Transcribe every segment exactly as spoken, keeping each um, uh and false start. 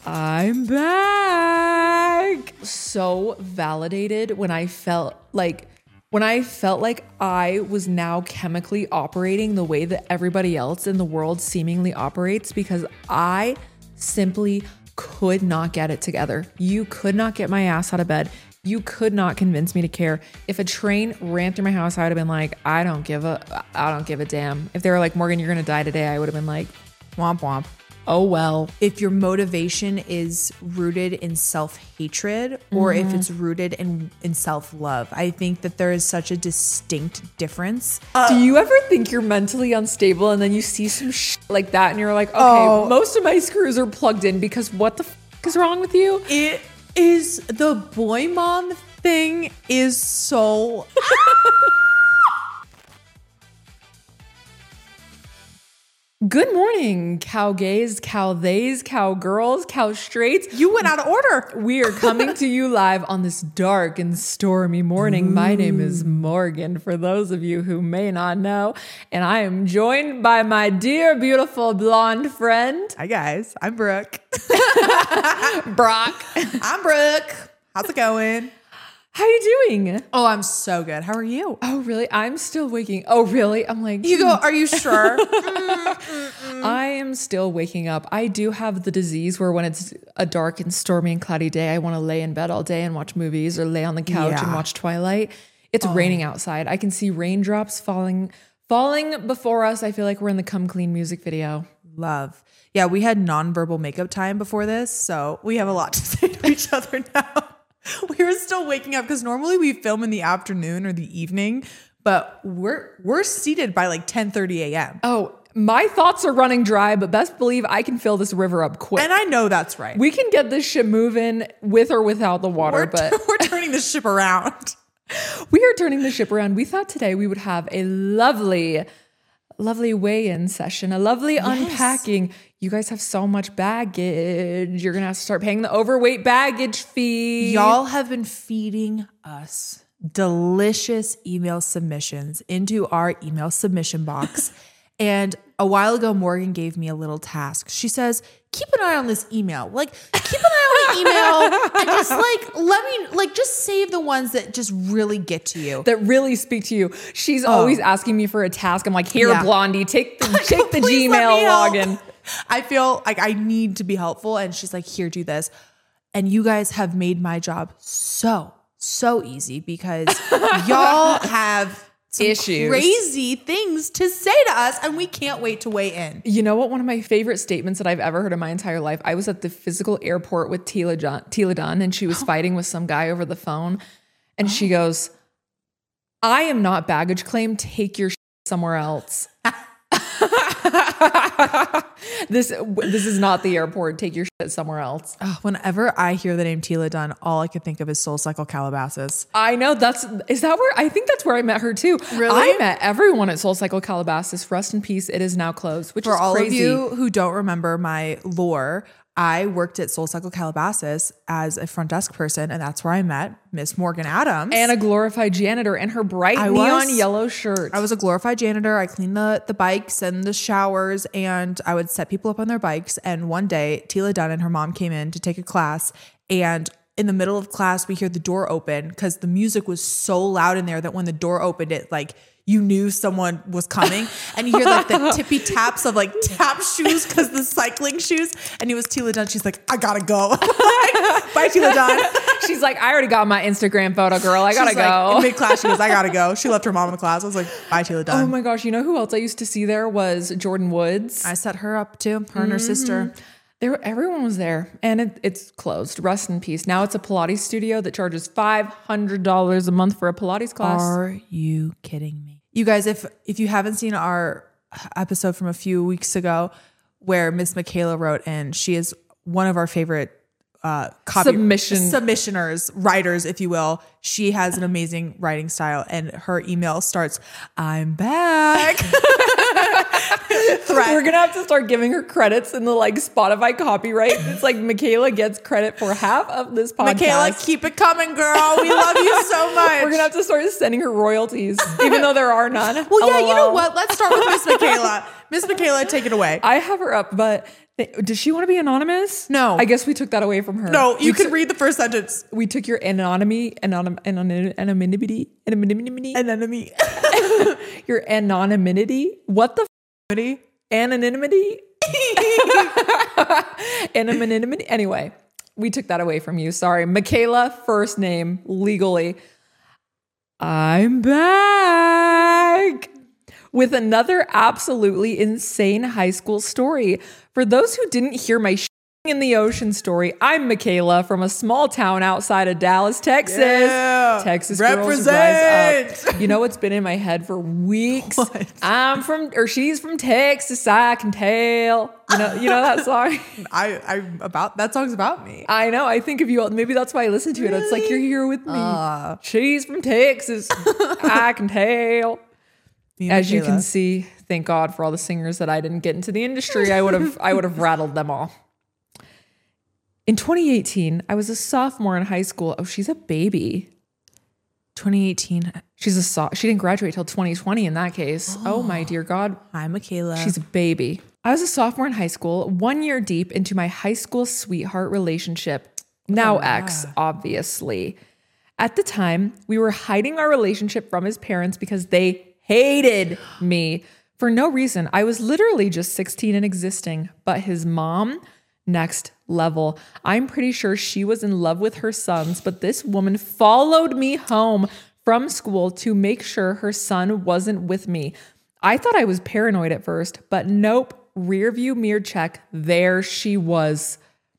I'm back. So validated when I felt like when I felt like I was now chemically operating the way that everybody else in the world seemingly operates, because I simply could not get it together. You could not get my ass out of bed. You could not convince me to care. If a train ran through my house, I would have been like, I don't give a, I don't give a damn. If they were like, Morgan, you're going to die today, I would have been like, womp womp. Oh, well. If your motivation is rooted in self-hatred or mm-hmm. if it's rooted in, in self-love, I think that there is such a distinct difference. Uh, Do you ever think you're mentally unstable and then you see some shit like that and you're like, okay, oh, most of my screws are plugged in because what the f- is wrong with you? It is the boy mom thing is so... Good morning, cow gays, cow theys, cow girls, cow straights. You went out of order. We are coming to you live on this dark and stormy morning. Ooh. My name is Morgan, for those of you who may not know, and I am joined by my dear, beautiful blonde friend. Hi guys, I'm Brooke. Brock. I'm Brooke. How's it going? How you doing? Oh, I'm so good. How are you? Oh, really? I'm still waking. Oh, really? I'm like, you go, are you sure? I am still waking up. I do have the disease where when it's a dark and stormy and cloudy day, I want to lay in bed all day and watch movies or lay on the couch yeah. and watch Twilight. It's oh. raining outside. I can see raindrops falling, falling before us. I feel like we're in the Come Clean music video. Love. Yeah, we had nonverbal makeup time before this, so we have a lot to say to each other now. We were still waking up because normally we film in the afternoon or the evening, but we're we're seated by like ten thirty a.m. Oh, my thoughts are running dry, but best believe I can fill this river up quick. And I know that's right. We can get this ship moving with or without the water, we're but t- we're turning the ship around. We are turning the ship around. We thought today we would have a lovely, lovely weigh-in session, a lovely yes. unpacking. You guys have so much baggage. You're going to have to start paying the overweight baggage fee. Y'all have been feeding us delicious email submissions into our email submission box. And a while ago, Morgan gave me a little task. She says, keep an eye on this email. Like, keep an eye on the email and just like, let me, like, just save the ones that just really get to you. That really speak to you. She's oh. always asking me for a task. I'm like, here, yeah. Blondie, take the, take the Gmail login. I feel like I need to be helpful. And she's like, here, do this. And you guys have made my job so, so easy because y'all have some issues, crazy things to say to us. And we can't wait to weigh in. You know what? One of my favorite statements that I've ever heard in my entire life. I was at the physical airport with Tila, John, Tila Dunn, and she was fighting with some guy over the phone. And oh. she goes, I am not baggage claim. Take your shit somewhere else. this this is not the airport. Take your shit somewhere else. Oh, whenever I hear the name Tila Dunn, all I could think of is Soul Cycle Calabasas. I know that's is that where I think that's where I met her too. Really? I met everyone at Soul Cycle Calabasas. Rest in peace. It is now closed. Which for is all crazy. of you who don't remember my lore, I worked at Soul Cycle Calabasas as a front desk person, and that's where I met Miss Morgan Adams. And a glorified janitor in her bright I neon was, yellow shirt. I was a glorified janitor. I cleaned the, the bikes and the showers, and I would set people up on their bikes. And one day, Tila Dunn and her mom came in to take a class, and in the middle of class, we hear the door open because the music was so loud in there that when the door opened, it like... you knew someone was coming, and you hear like the tippy taps of like tap shoes because the cycling shoes. And it was Tila Dunn. She's like, I gotta go. Bye, Tila Dunn. She's like, I already got my Instagram photo, girl. I gotta She's go. Like, in mid class, she goes, I gotta go. She left her mom in the class. I was like, bye, Tila Dunn. Oh my gosh. You know who else I used to see there was Jordan Woods. I set her up too. Her mm-hmm. and her sister. There, everyone was there, and it, it's closed. Rest in peace. Now it's a Pilates studio that charges five hundred dollars a month for a Pilates class. Are you kidding me? You guys, if if you haven't seen our episode from a few weeks ago where Miss Michaela wrote in, she is one of our favorite uh, copy Submission. submissioners, writers, if you will. She has an amazing writing style, and her email starts, I'm back. We're going to have to start giving her credits in the like Spotify copyright. It's like Michaela gets credit for half of this podcast. Michaela, keep it coming, girl. We love you so much. We're going to have to start sending her royalties, even though there are none. Well, yeah, L O L. You know what? Let's start with Miss Michaela. Miss Michaela, take it away. I have her up, but Does she want to be anonymous? No. I guess we took that away from her. No, you we can took- read the first sentence. We took your anonymity, anonym, anonym, anonymity, anonymity, Anonymity. your anonymity. What the f- anonymity? Anonymity. Anyway, we took that away from you. Sorry. Michaela, first name, legally. I'm back with another absolutely insane high school story. For those who didn't hear my sh- in the ocean story, I'm Michaela from a small town outside of Dallas, Texas. Yeah. Texas Represent. girls rise up. You know what's been in my head for weeks? What? I'm from, or she's from Texas, I can tell. You know, you know that song? I, I about that song's about me. I know. I think of you. Maybe that's why I listen to it. It's like, you're here with me. Uh, She's from Texas. I can tell. me and As you Michaela. can see, thank God for all the singers that I didn't get into the industry. I would have, I would have rattled them all. In twenty eighteen, I was a sophomore in high school. Oh, she's a baby. twenty eighteen. She's a so- she didn't graduate till twenty twenty in that case. Oh, oh my dear God. Hi, Michaela. She's a baby. I was a sophomore in high school, one year deep into my high school sweetheart relationship. Now Oh, ex, yeah. obviously. At the time, we were hiding our relationship from his parents because they hated me for no reason. I was literally just sixteen and existing, but his mom, next level. I'm pretty sure she was in love with her sons, but this woman followed me home from school to make sure her son wasn't with me. I thought I was paranoid at first, but nope. Rear view mirror check. There she was.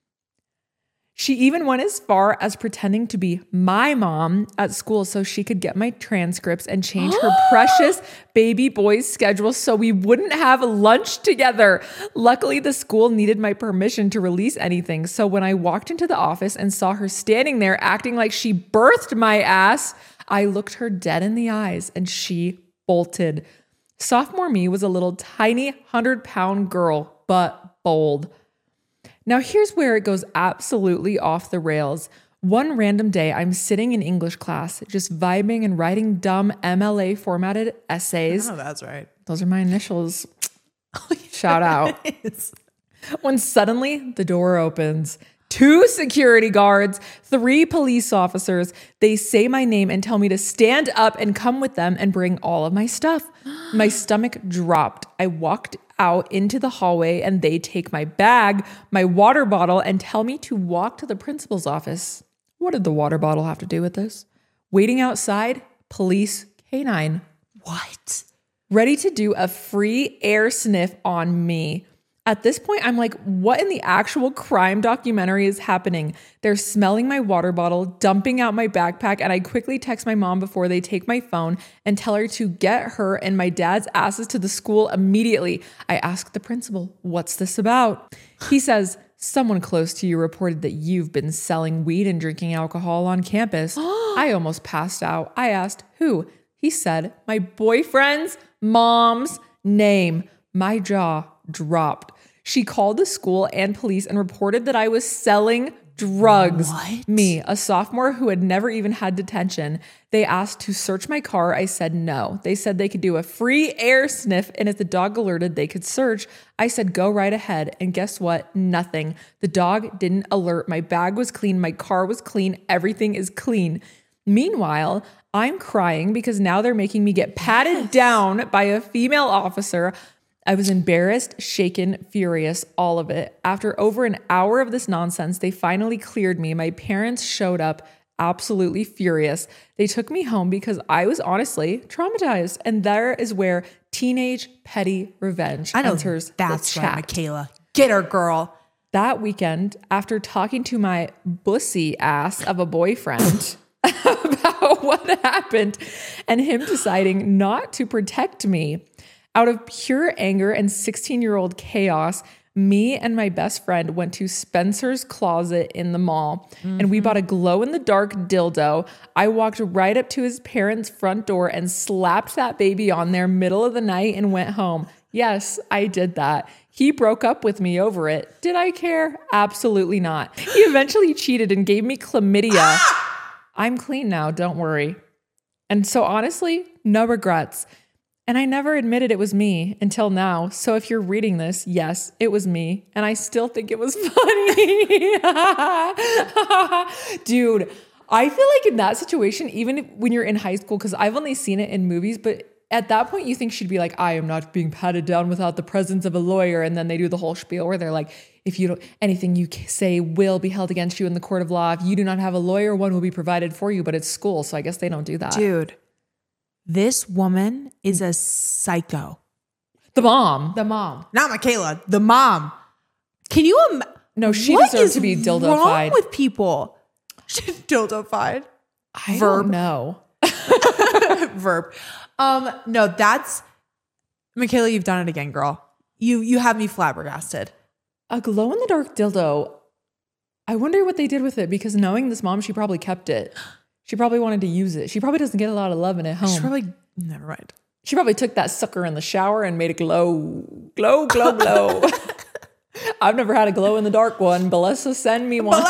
She even went as far as pretending to be my mom at school so she could get my transcripts and change her precious baby boy's schedule so we wouldn't have lunch together. Luckily, the school needed my permission to release anything. So when I walked into the office and saw her standing there acting like she birthed my ass, I looked her dead in the eyes and she bolted. Sophomore me was a little tiny hundred pound girl, but bold. Now here's where it goes absolutely off the rails. One random day, I'm sitting in English class, just vibing and writing dumb M L A formatted essays. Oh, that's right. Those are my initials. Shout out. When suddenly the door opens. Two security guards, three police officers. They say my name and tell me to stand up and come with them and bring all of my stuff. My stomach dropped. I walked out into the hallway and they take my bag, my water bottle, and tell me to walk to the principal's office. What did the water bottle have to do with this? Waiting outside, police canine. What? Ready to do a free air sniff on me. At this point, I'm like, what in the actual crime documentary is happening? They're smelling my water bottle, dumping out my backpack, and I quickly text my mom before they take my phone and tell her to get her and my dad's asses to the school immediately. I ask the principal, what's this about? He says, someone close to you reported that you've been selling weed and drinking alcohol on campus. I almost passed out. I asked, who? He said, my boyfriend's mom's name. My jaw dropped. She called the school and police and reported that I was selling drugs. What? Me, a sophomore who had never even had detention. They asked to search my car. I said no. They said they could do a free air sniff, and if the dog alerted, they could search. I said go right ahead. And guess what? Nothing. The dog didn't alert. My bag was clean. My car was clean. Everything is clean. Meanwhile, I'm crying because now they're making me get patted yes. down by a female officer. I was embarrassed, shaken, furious, all of it. After over an hour of this nonsense, they finally cleared me. My parents showed up absolutely furious. They took me home because I was honestly traumatized. And there is where teenage petty revenge I know enters that's the right, chat. Michaela. Get her, girl. That weekend, after talking to my bussy ass of a boyfriend about what happened and him deciding not to protect me, out of pure anger and sixteen-year-old chaos, me and my best friend went to Spencer's Closet in the mall, mm-hmm. and we bought a glow-in-the-dark dildo. I walked right up to his parents' front door and slapped that baby on there middle of the night and went home. Yes, I did that. He broke up with me over it. Did I care? Absolutely not. He eventually cheated and gave me chlamydia. I'm clean now, don't worry. And so honestly, no regrets. And I never admitted it was me until now. So if you're reading this, yes, it was me. And I still think it was funny. Dude, I feel like in that situation, even when you're in high school, because I've only seen it in movies, but at that point you think she'd be like, I am not being patted down without the presence of a lawyer. And then they do the whole spiel where they're like, if you don't, anything you say will be held against you in the court of law. If you do not have a lawyer, one will be provided for you, but it's school. So I guess they don't do that. Dude, this woman is a psycho. The mom. The mom. Not Michaela. The mom. Can you imagine? No, she what deserves is to be dildofied. wrong with people? She's dildofied. I Verb. don't know. Verb. Um, no, that's Michaela, you've done it again, girl. You you have me flabbergasted. A glow in the dark dildo. I wonder what they did with it, because knowing this mom, she probably kept it. She probably wanted to use it. She probably doesn't get a lot of loving at home. She probably never mind. She probably took that sucker in the shower and made it glow, glow, glow, glow. I've never had a glow in the dark one. Melissa, send me one.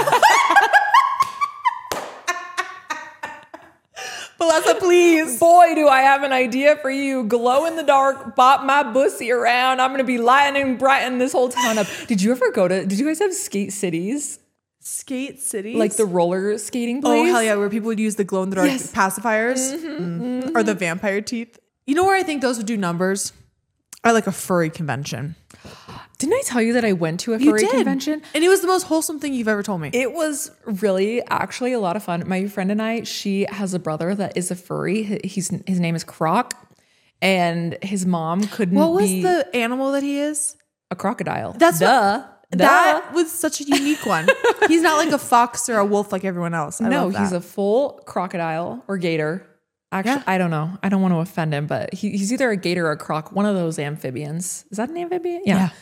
Melissa, please. Boy, do I have an idea for you. Glow in the dark, bop my bussy around. I'm going to be lightening, brightening this whole town up. Did you ever go to, did you guys have skate cities? Skate cities? Like the roller skating place? Oh, hell yeah, where people would use the glow in the dark Yes. pacifiers. Mm-hmm, Mm. mm-hmm. Or the vampire teeth. You know where I think those would do numbers? Or like a furry convention. Didn't I tell you that I went to a You furry did. convention? And it was the most wholesome thing you've ever told me. It was really actually a lot of fun. My friend and I, she has a brother that is a furry. He- He's his name is Croc, and his mom couldn't What was be the animal that he is? a crocodile. That's duh. what, duh. That was such a unique one. He's not like a fox or a wolf like everyone else. I no, love that. he's a full crocodile or gator. Actually, Yeah. I don't know. I don't want to offend him, but he, he's either a gator or a croc, one of those amphibians. Is that an amphibian? Yeah. Yeah.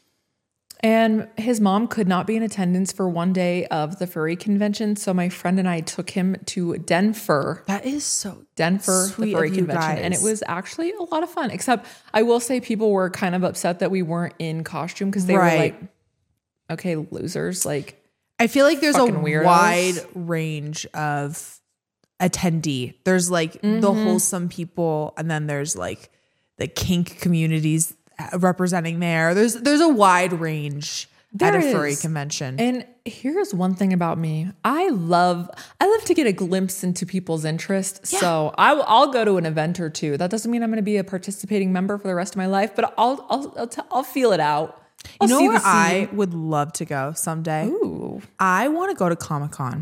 And his mom could not be in attendance for one day of the furry convention. So my friend and I took him to Denver. That is so Denver, sweet the furry of you convention. And it guys. was actually a lot of fun. Except I will say people were kind of upset that we weren't in costume, because they Right. were like, okay, losers. Like, I feel like there's a Fucking weirdos. wide range of attendee. There's like Mm-hmm. the wholesome people, and then there's like the kink communities representing there. There's there's a wide range There at a furry is. convention. and here's one thing about me. I love, I love to get a glimpse into people's interests. So I will, I'll go to an event or two. That doesn't mean I'm going to be a participating member for the rest of my life, but I'll, I'll, I'll, t- I'll feel it out. I'll you know see where the I scene. would love to go someday? Ooh, I want to go to Comic-Con.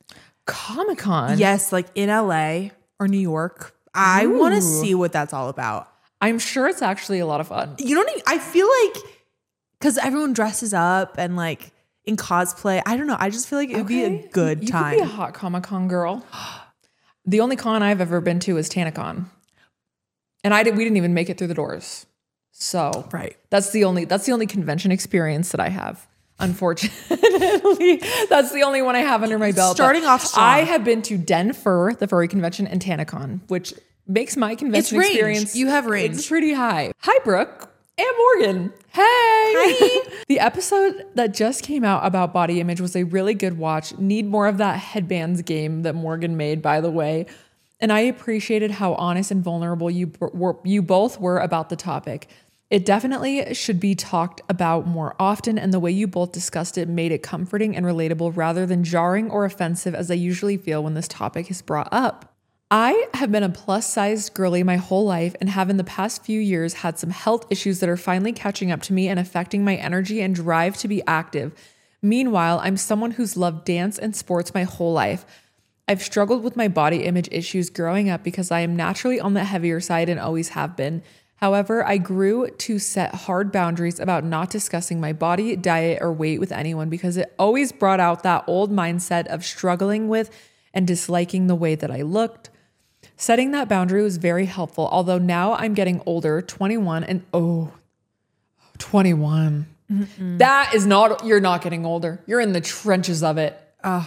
Comic-Con. Yes, like in L A or New York. I want Ooh. to see what that's all about. I'm sure it's actually a lot of fun. You don't even, I feel like, because everyone dresses up and like in cosplay. I don't know. I just feel like it would be a Okay. good you time. You could be a hot Comic-Con girl. The only con I've ever been to is TanaCon. And I did, we didn't even make it through the doors. So Right. that's the only that's the only convention experience that I have. Unfortunately, that's the only one I have under my belt. Starting But off strong. I have been to Denver, the furry convention, and TanaCon, which makes my convention range. experience. You have range. It's pretty high. Hi, Brooke and Morgan. Hey. Hi. The episode that just came out about body image was a really good watch. Need more of that headbands game that Morgan made, by the way. And I appreciated how honest and vulnerable you were, you both were about the topic. It definitely should be talked about more often, and the way you both discussed it made it comforting and relatable rather than jarring or offensive, as I usually feel when this topic is brought up. I have been a plus-sized girly my whole life and have in the past few years had some health issues that are finally catching up to me and affecting my energy and drive to be active. Meanwhile, I'm someone who's loved dance and sports my whole life. I've struggled with my body image issues growing up because I am naturally on the heavier side and always have been. However, I grew to set hard boundaries about not discussing my body, diet, or weight with anyone because it always brought out that old mindset of struggling with and disliking the way that I looked. Setting that boundary was very helpful, although now I'm getting older, twenty-one, and oh, twenty-one. Mm-mm. That is not, you're not getting older. You're in the trenches of it.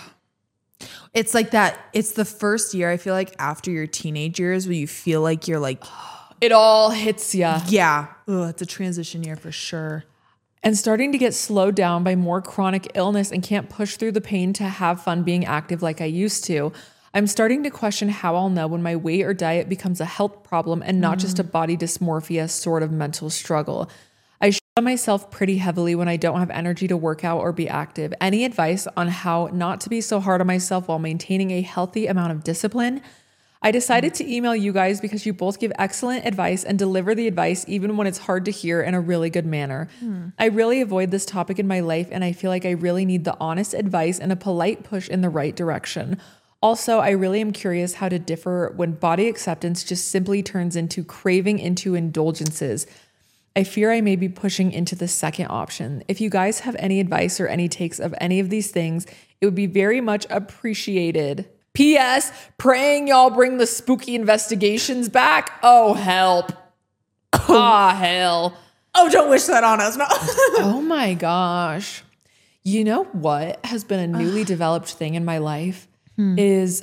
It's like that. It's the first year, I feel like, after your teenage years where you feel like you're like, It all hits ya. yeah, ugh, it's a transition year for sure. And starting to get slowed down by more chronic illness and can't push through the pain to have fun being active like I used to. I'm starting to question how I'll know when my weight or diet becomes a health problem and not mm. just a body dysmorphia sort of mental struggle. I shut myself pretty heavily when I don't have energy to work out or be active. Any advice on how not to be so hard on myself while maintaining a healthy amount of discipline? I decided to email you guys because you both give excellent advice and deliver the advice even when it's hard to hear in a really good manner. Hmm. I really avoid this topic in my life, and I feel like I really need the honest advice and a polite push in the right direction. Also, I really am curious how to differ when body acceptance just simply turns into craving into indulgences. I fear I may be pushing into the second option. If you guys have any advice or any takes of any of these things, it would be very much appreciated. P S. Praying y'all bring the spooky investigations back. Oh, help. Ah, oh, hell. Oh, don't wish that on us. No. Oh my gosh. You know what has been a newly developed thing in my life hmm. is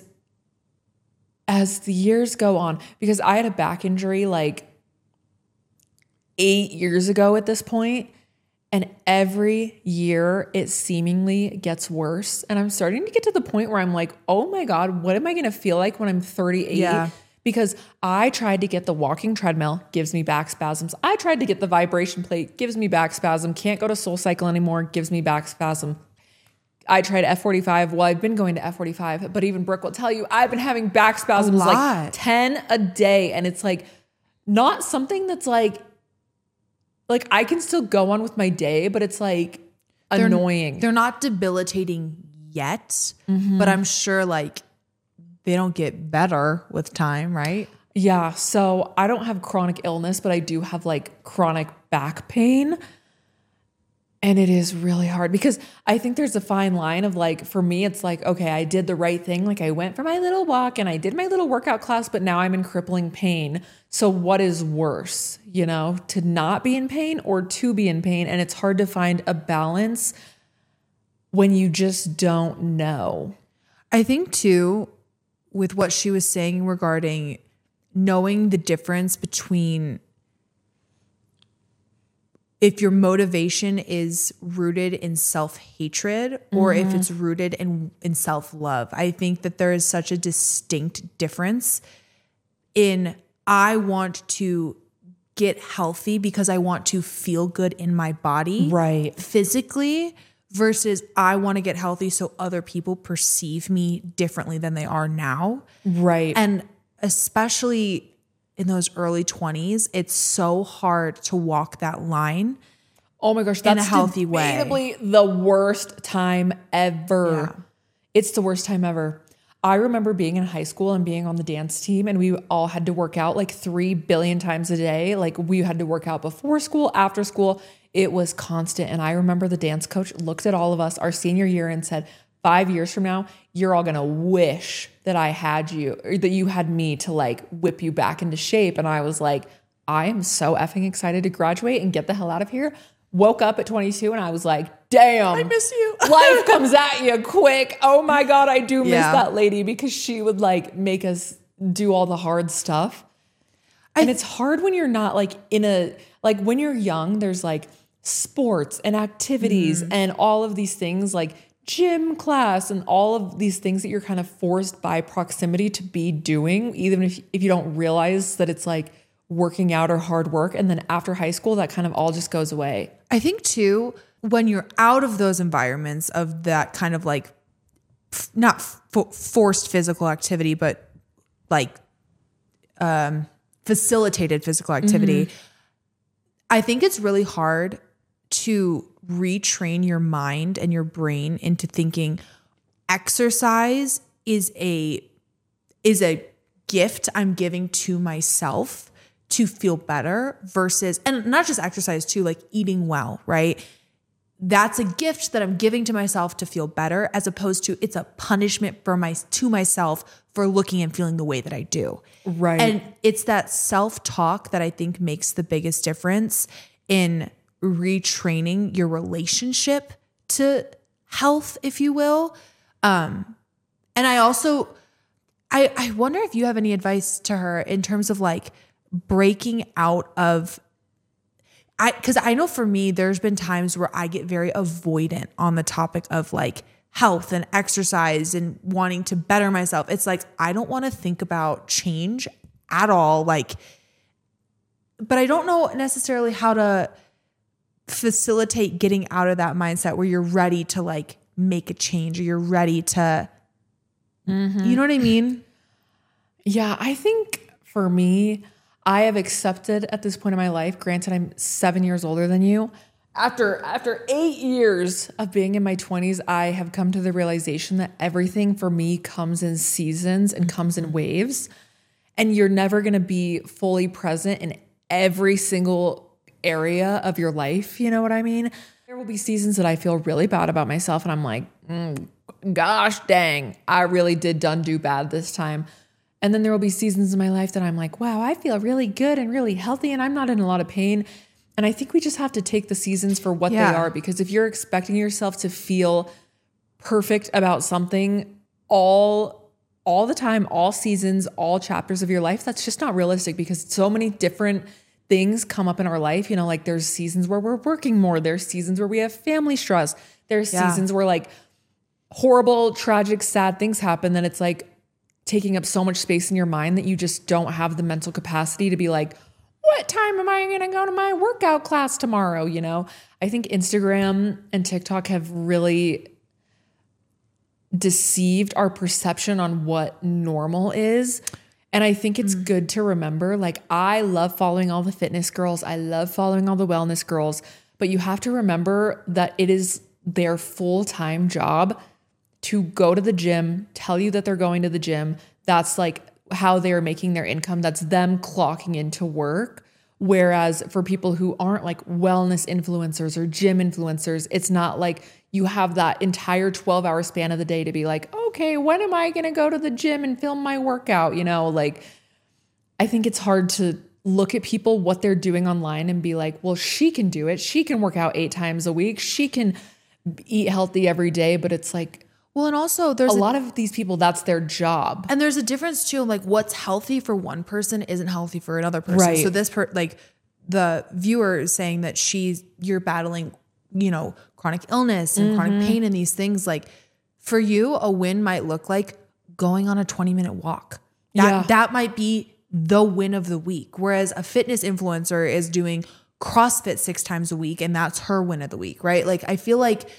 as the years go on, because I had a back injury like eight years ago at this point. And every year it seemingly gets worse. And I'm starting to get to the point where I'm like, oh my God, what am I going to feel like when I'm thirty-eight? Yeah. Because I tried to get the walking treadmill, gives me back spasms. I tried to get the vibration plate, gives me back spasm. Can't go to SoulCycle anymore, gives me back spasm. I tried F forty-five. Well, I've been going to F forty-five, but even Brooke will tell you, I've been having back spasms like ten a day. And it's like not something that's like, Like I can still go on with my day, but it's like they're, annoying. They're not debilitating yet, mm-hmm. but I'm sure like they don't get better with time, right? Yeah. So I don't have chronic illness, but I do have like chronic back pain. And it is really hard because I think there's a fine line of like, for me, it's like, okay, I did the right thing. Like I went for my little walk and I did my little workout class, but now I'm in crippling pain. So what is worse, you know, to not be in pain or to be in pain? And it's hard to find a balance when you just don't know. I think too, with what she was saying regarding knowing the difference between if your motivation is rooted in self-hatred or mm-hmm. if it's rooted in, in self-love. I think that there is such a distinct difference in I want to get healthy because I want to feel good in my body, right, physically, versus I want to get healthy so other people perceive me differently than they are now. Right. And especially in those early twenties, it's so hard to walk that line. Oh my gosh, that's in a healthy debatably way. The worst time ever. Yeah. It's the worst time ever. I remember being in high school and being on the dance team, and we all had to work out like three billion times a day. Like we had to work out before school, after school. It was constant. And I remember the dance coach looked at all of us our senior year and said, five years from now, you're all going to wish that I had you, or that you had me to like whip you back into shape. And I was like, I am so effing excited to graduate and get the hell out of here. Woke up at twenty-two and I was like, damn, I miss you. Life comes at you quick. Oh my God, I do miss yeah. that lady because she would like make us do all the hard stuff. I, and it's hard when you're not like in a, like when you're young, there's like sports and activities mm-hmm. and all of these things like gym class and all of these things that you're kind of forced by proximity to be doing, even if, if you don't realize that it's like working out or hard work. And then after high school, that kind of all just goes away. I think too, when you're out of those environments of that kind of like, f- not f- forced physical activity, but like um, facilitated physical activity, mm-hmm. I think it's really hard to retrain your mind and your brain into thinking exercise is a is a gift I'm giving to myself to feel better versus, and not just exercise too, like eating well, right? That's a gift that I'm giving to myself to feel better, as opposed to it's a punishment for my to myself for looking and feeling the way that I do. Right. And it's that self-talk that I think makes the biggest difference in retraining your relationship to health, if you will. Um, and I also, I, I wonder if you have any advice to her in terms of like breaking out of, I, cause I know for me, there's been times where I get very avoidant on the topic of like health and exercise and wanting to better myself. It's like, I don't want to think about change at all. Like, but I don't know necessarily how to facilitate getting out of that mindset where you're ready to like make a change or you're ready to, mm-hmm. you know what I mean? Yeah. I think for me, I have accepted at this point in my life, granted I'm seven years older than you, After after eight years of being in my twenties, I have come to the realization that everything for me comes in seasons and comes in waves. And you're never going to be fully present in every single area of your life. You know what I mean? There will be seasons that I feel really bad about myself. And I'm like, mm, gosh, dang, I really did done do bad this time. And then there will be seasons in my life that I'm like, wow, I feel really good and really healthy and I'm not in a lot of pain. And I think we just have to take the seasons for what yeah. they are, because if you're expecting yourself to feel perfect about something all, all the time, all seasons, all chapters of your life, that's just not realistic, because so many different things come up in our life. You know, like there's seasons where we're working more. There's seasons where we have family stress. There's yeah. seasons where like horrible, tragic, sad things happen. Then it's like taking up so much space in your mind that you just don't have the mental capacity to be like, what time am I going to go to my workout class tomorrow? You know, I think Instagram and TikTok have really deceived our perception on what normal is. And I think it's mm. good to remember, like, I love following all the fitness girls. I love following all the wellness girls, but you have to remember that it is their full-time job to go to the gym, tell you that they're going to the gym. That's like how they're making their income. That's them clocking into work. Whereas for people who aren't like wellness influencers or gym influencers, it's not like you have that entire twelve hour span of the day to be like, okay, when am I going to go to the gym and film my workout? You know, like, I think it's hard to look at people, what they're doing online, and be like, well, she can do it. She can work out eight times a week. She can eat healthy every day. But it's like, well, and also there's a, a lot of these people, that's their job. And there's a difference too. Like, what's healthy for one person isn't healthy for another person. Right. So this per like the viewer is saying that she's, you're battling, you know, chronic illness and mm-hmm. chronic pain and these things. Like, for you, a win might look like going on a twenty minute walk. That, yeah. that might be the win of the week. Whereas a fitness influencer is doing CrossFit six times a week and that's her win of the week, right? Like, I feel like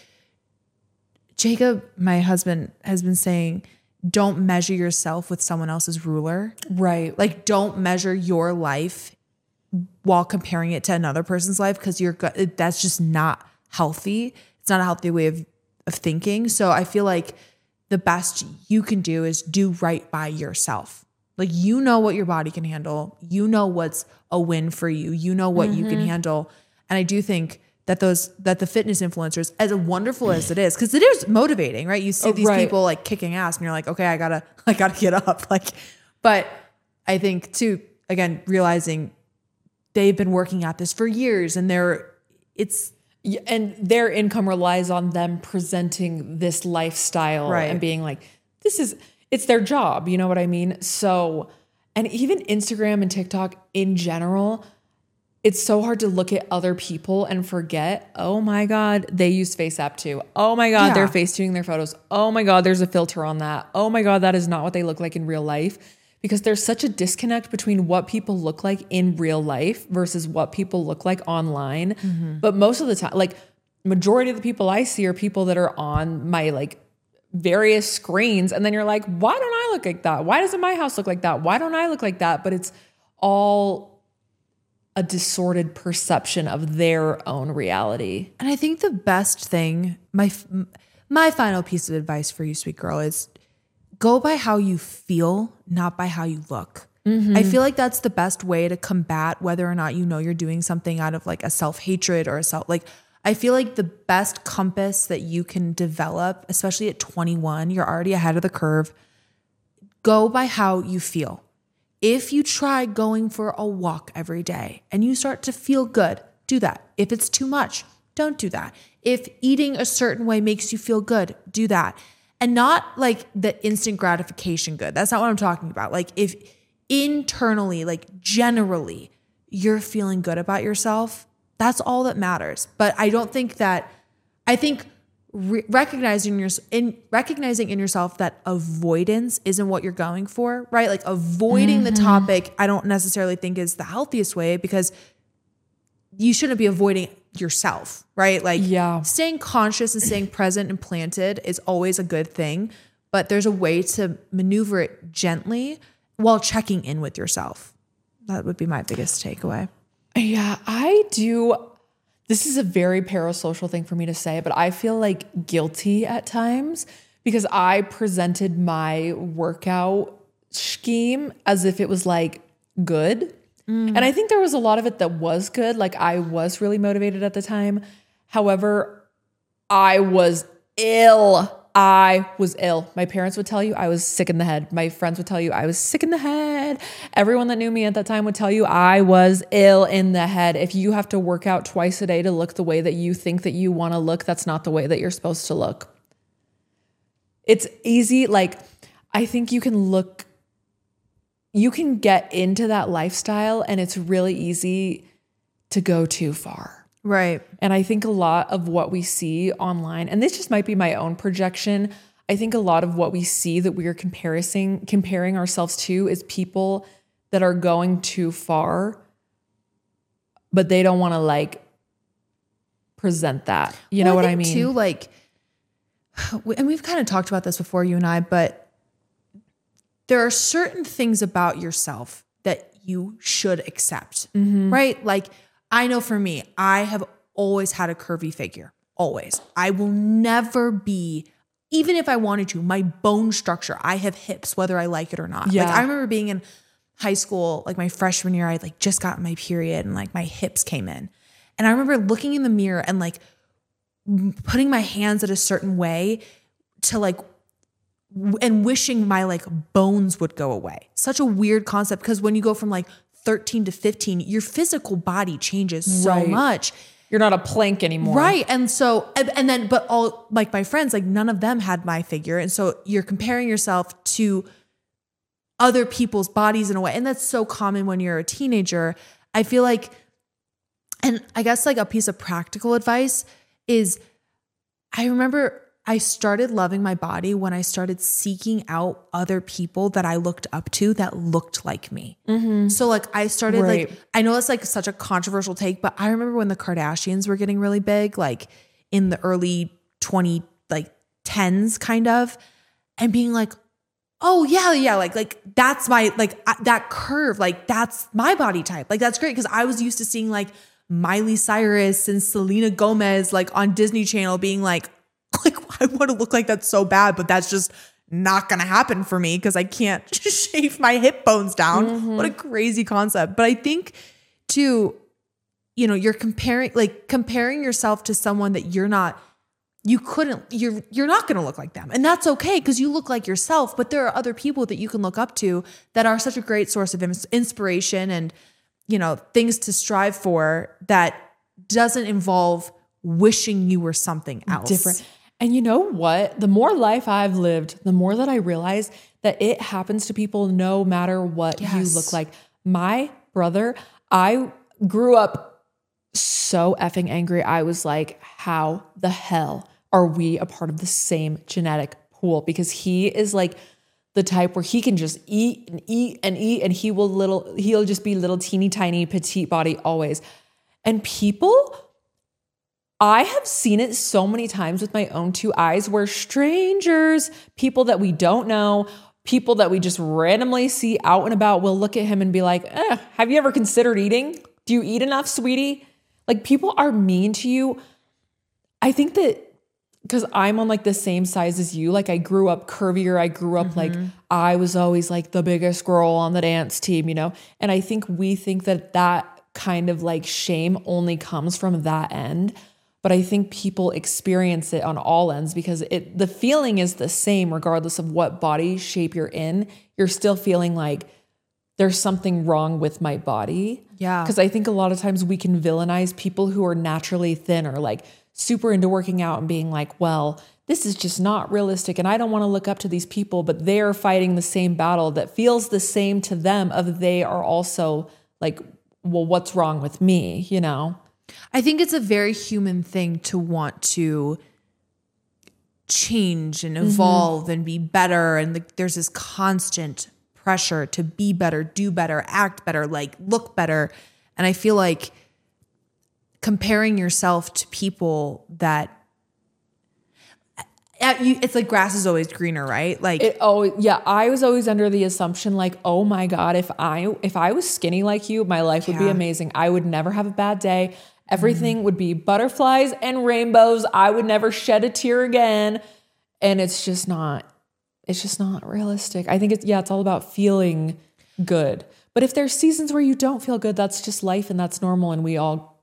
Jacob, my husband, has been saying, don't measure yourself with someone else's ruler. Right. Like, don't measure your life while comparing it to another person's life, because you're that's just not healthy. It's not a healthy way of, of thinking. So I feel like the best you can do is do right by yourself. Like, you know what your body can handle. You know what's a win for you. You know what mm-hmm. you can handle. And I do think that those, that the fitness influencers, as wonderful as it is, because it is motivating, right? You see oh, these right. people like kicking ass and you're like, okay, I gotta, I gotta get up. Like, but I think too, again, realizing they've been working at this for years and they're, it's, yeah, and their income relies on them presenting this lifestyle right. and being like, this is, it's their job. You know what I mean? So, and even Instagram and TikTok in general, it's so hard to look at other people and forget, oh my God, they use FaceApp too. Oh my God, yeah. they're Facetuning their photos. Oh my God, there's a filter on that. Oh my God, that is not what they look like in real life. Because there's such a disconnect between what people look like in real life versus what people look like online. Mm-hmm. But most of the time, like, majority of the people I see are people that are on my like various screens. And then you're like, why don't I look like that? Why doesn't my house look like that? Why don't I look like that? But it's all a distorted perception of their own reality. And I think the best thing, my my final piece of advice for you, sweet girl, is go by how you feel, not by how you look. Mm-hmm. I feel like that's the best way to combat whether or not you know you're doing something out of like a self-hatred or a self, like, I feel like the best compass that you can develop, especially at twenty-one, you're already ahead of the curve. Go by how you feel. If you try going for a walk every day and you start to feel good, do that. If it's too much, don't do that. If eating a certain way makes you feel good, do that. And not like the instant gratification good. That's not what I'm talking about. Like, if internally, like generally, you're feeling good about yourself, that's all that matters. But I don't think that, I think re- recognizing your in recognizing in yourself that avoidance isn't what you're going for, right? Like avoiding mm-hmm. the topic, I don't necessarily think is the healthiest way, because you shouldn't be avoiding yourself, right? Like yeah. staying conscious and staying present and planted is always a good thing, but there's a way to maneuver it gently while checking in with yourself. That would be my biggest takeaway. Yeah, I do. This is a very parasocial thing for me to say, but I feel like guilty at times because I presented my workout scheme as if it was like good. Mm. And I think there was a lot of it that was good. Like I was really motivated at the time. However, I was ill. I was ill. My parents would tell you I was sick in the head. My friends would tell you I was sick in the head. Everyone that knew me at that time would tell you I was ill in the head. If you have to work out twice a day to look the way that you think that you want to look, that's not the way that you're supposed to look. It's easy. Like, I think you can look, you can get into that lifestyle and it's really easy to go too far. Right. And I think a lot of what we see online, and this just might be my own projection, I think a lot of what we see that we are comparing, comparing ourselves to is people that are going too far, but they don't want to like present that. You well, know what I, I mean? Too, like, and we've kind of talked about this before, you and I, but there are certain things about yourself that you should accept, mm-hmm. right? Like, I know for me, I have always had a curvy figure, always. I will never be, even if I wanted to, my bone structure, I have hips, whether I like it or not. Yeah. Like I remember being in high school, like my freshman year, I like just got my period and like my hips came in. And I remember looking in the mirror and like putting my hands at a certain way to like, and wishing my like bones would go away. Such a weird concept because when you go from like thirteen to fifteen, your physical body changes so right. much. You're not a plank anymore. Right. And so, and, and then, but all like my friends, like none of them had my figure. And so you're comparing yourself to other people's bodies in a way. And that's so common when you're a teenager. I feel like, and I guess like a piece of practical advice is I remember I started loving my body when I started seeking out other people that I looked up to that looked like me. Mm-hmm. So like I started right. like, I know it's like such a controversial take, but I remember when the Kardashians were getting really big, like in the early twenty, like tens kind of, and being like, oh yeah, yeah. Like, like that's my, like uh, that curve, like that's my body type. Like that's great. Cause I was used to seeing like Miley Cyrus and Selena Gomez, like on Disney Channel being like, like I want to look like that so bad, but that's just not going to happen for me because I can't shave my hip bones down. Mm-hmm. What a crazy concept. But I think too, you know, you're comparing, like comparing yourself to someone that you're not, you couldn't, you're, you're not going to look like them. And that's okay because you look like yourself, but there are other people that you can look up to that are such a great source of inspiration and, you know, things to strive for that doesn't involve wishing you were something else. Different. And you know what? The more life I've lived, the more that I realize that it happens to people no matter what yes. you look like. My brother, I grew up so effing angry. I was like, how the hell are we a part of the same genetic pool? Because he is like the type where he can just eat and eat and eat and he will little, he'll just be little teeny tiny petite body always. And people, I have seen it so many times with my own two eyes where strangers, people that we don't know, people that we just randomly see out and about will look at him and be like, eh, have you ever considered eating? Do you eat enough, sweetie? Like people are mean to you. I think that because I'm on like the same size as you, like I grew up curvier. I grew up mm-hmm. like I was always like the biggest girl on the dance team, you know? And I think we think that that kind of like shame only comes from that end. But I think people experience it on all ends because it the feeling is the same regardless of what body shape you're in. You're still feeling like there's something wrong with my body. Yeah. Because I think a lot of times we can villainize people who are naturally thin or like super into working out and being like, well, this is just not realistic and I don't want to look up to these people, but they're fighting the same battle that feels the same to them of they are also like, well, what's wrong with me, you know? I think it's a very human thing to want to change and evolve mm-hmm. and be better. And like, there's this constant pressure to be better, do better, act better, like look better. And I feel like comparing yourself to people that it's like grass is always greener, right? Like it always, yeah, I was always under the assumption like, oh my God, if I, if I was skinny like you, my life would yeah. be amazing. I would never have a bad day. Everything mm. would be butterflies and rainbows. I would never shed a tear again. And it's just not, it's just not realistic. I think it's, yeah, it's all about feeling good. But if there's seasons where you don't feel good, that's just life and that's normal. And we all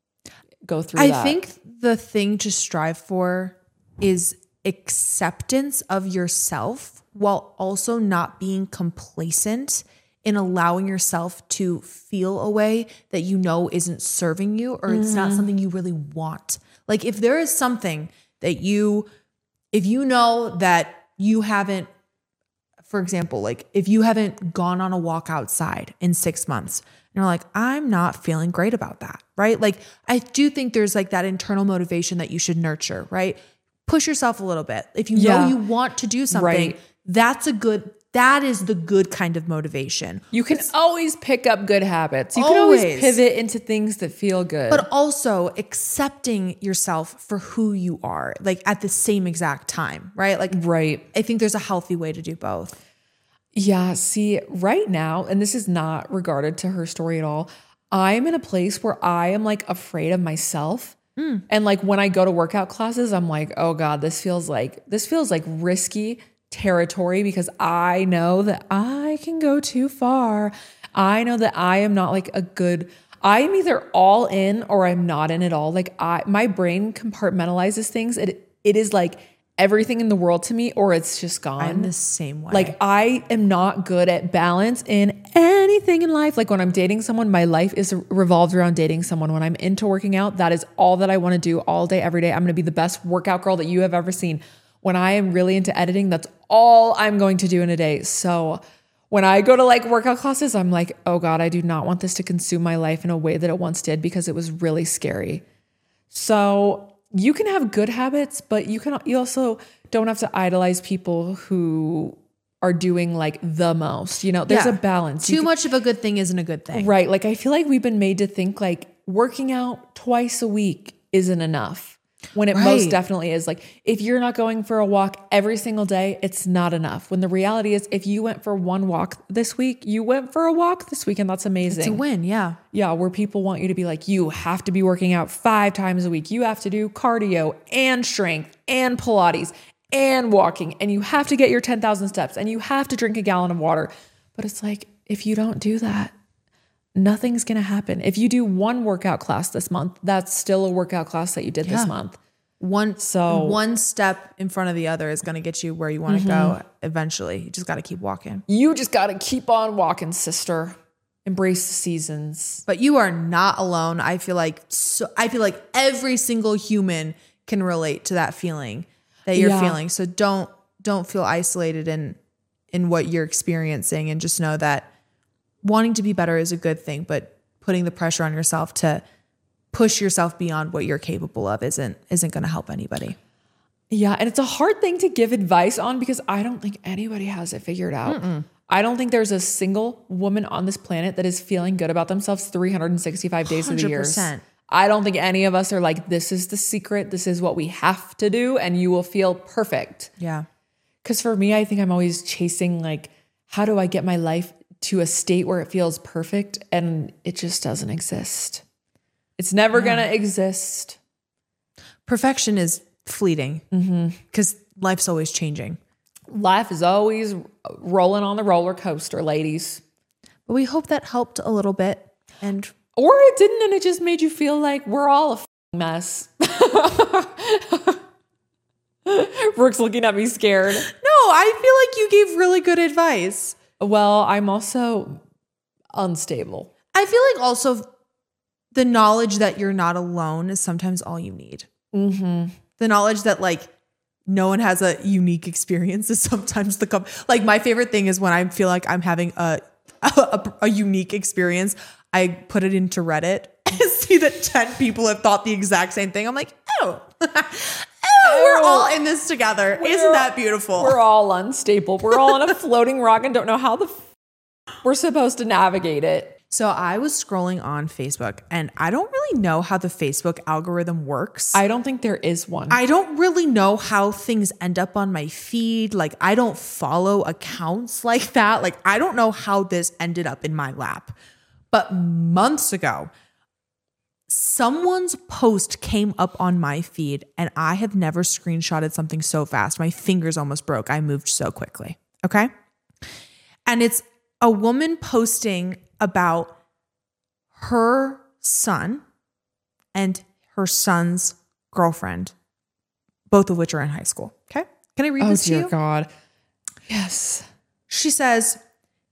go through I that. think the thing to strive for is acceptance of yourself while also not being complacent in allowing yourself to feel a way that you know isn't serving you or it's mm-hmm. not something you really want. Like if there is something that you, if you know that you haven't, for example, like if you haven't gone on a walk outside in six months and you're like, I'm not feeling great about that, right? Like I do think there's like that internal motivation that you should nurture, right? Push yourself a little bit. If you yeah. know you want to do something, right. that's a good, that is the good kind of motivation. You can it's, always pick up good habits. You always. can always pivot into things that feel good. But also accepting yourself for who you are, like at the same exact time, right? Like, right. I think there's a healthy way to do both. Yeah. See, right now, and this is not regarded to her story at all, I'm in a place where I am like afraid of myself. Mm. And like when I go to workout classes, I'm like, oh God, this feels like, this feels like risky territory because I know that I can go too far. I know that I am not like a good, I am either all in or I'm not in at all. Like I, my brain compartmentalizes things. It, it is like everything in the world to me or it's just gone. I'm the same way. Like I am not good at balance in anything in life. Like when I'm dating someone, my life is revolved around dating someone. When I'm into working out, that is all that I want to do all day, every day. I'm going to be the best workout girl that you have ever seen. When I am really into editing, that's all I'm going to do in a day. So when I go to like workout classes, I'm like, oh God, I do not want this to consume my life in a way that it once did because it was really scary. So you can have good habits, but you can, you also don't have to idolize people who are doing like the most, you know, there's yeah. a balance. Too can, much of a good thing isn't a good thing. Right. Like I feel like we've been made to think like working out twice a week isn't enough. When it right. most definitely is. Like if you're not going for a walk every single day, it's not enough. When the reality is if you went for one walk this week, you went for a walk this week and that's amazing. It's a win. Yeah. Yeah. Where people want you to be like, you have to be working out five times a week. You have to do cardio and strength and Pilates and walking and you have to get your ten thousand steps and you have to drink a gallon of water. But it's like, if you don't do that, nothing's going to happen. If you do one workout class this month, that's still a workout class that you did yeah. this month. One, so one step in front of the other is going to get you where you want to mm-hmm. go eventually. You just got to keep walking. You just got to keep on walking, sister. Embrace the seasons. But you are not alone. I feel like, so I feel like every single human can relate to that feeling that you're yeah. feeling. So don't, don't feel isolated in, in what you're experiencing and just know that wanting to be better is a good thing, but putting the pressure on yourself to push yourself beyond what you're capable of isn't isn't going to help anybody. Yeah, and it's a hard thing to give advice on because I don't think anybody has it figured out. Mm-mm. I don't think there's a single woman on this planet that is feeling good about themselves three hundred sixty-five days of the year. I don't think any of us are like, this is the secret. This is what we have to do and you will feel perfect. Yeah. Because for me, I think I'm always chasing like, how do I get my life to a state where it feels perfect? And it just doesn't exist. It's never yeah. going to exist. Perfection is fleeting because mm-hmm. life's always changing. Life is always rolling on the roller coaster, ladies. But we hope that helped a little bit. And or it didn't and it just made you feel like we're all a mess. Brooke's looking at me scared. No, I feel like you gave really good advice. Well, I'm also unstable. I feel like also the knowledge that you're not alone is sometimes all you need. Mm-hmm. The knowledge that like no one has a unique experience is sometimes the com- like my favorite thing is when I feel like I'm having a a, a unique experience, I put it into Reddit and see that ten people have thought the exact same thing. I'm like, oh, We're all in this together. We're, Isn't that beautiful? We're all unstable. We're all on a floating rock and don't know how the f- we're supposed to navigate it. So I was scrolling on Facebook and I don't really know how the Facebook algorithm works. I don't think there is one. I don't really know how things end up on my feed. Like I don't follow accounts like that. Like I don't know how this ended up in my lap. But months ago, someone's post came up on my feed and I have never screenshotted something so fast. My fingers almost broke. I moved so quickly. Okay. And it's a woman posting about her son and her son's girlfriend, both of which are in high school. Okay. Can I read oh, this to you? Oh dear God. Yes. She says,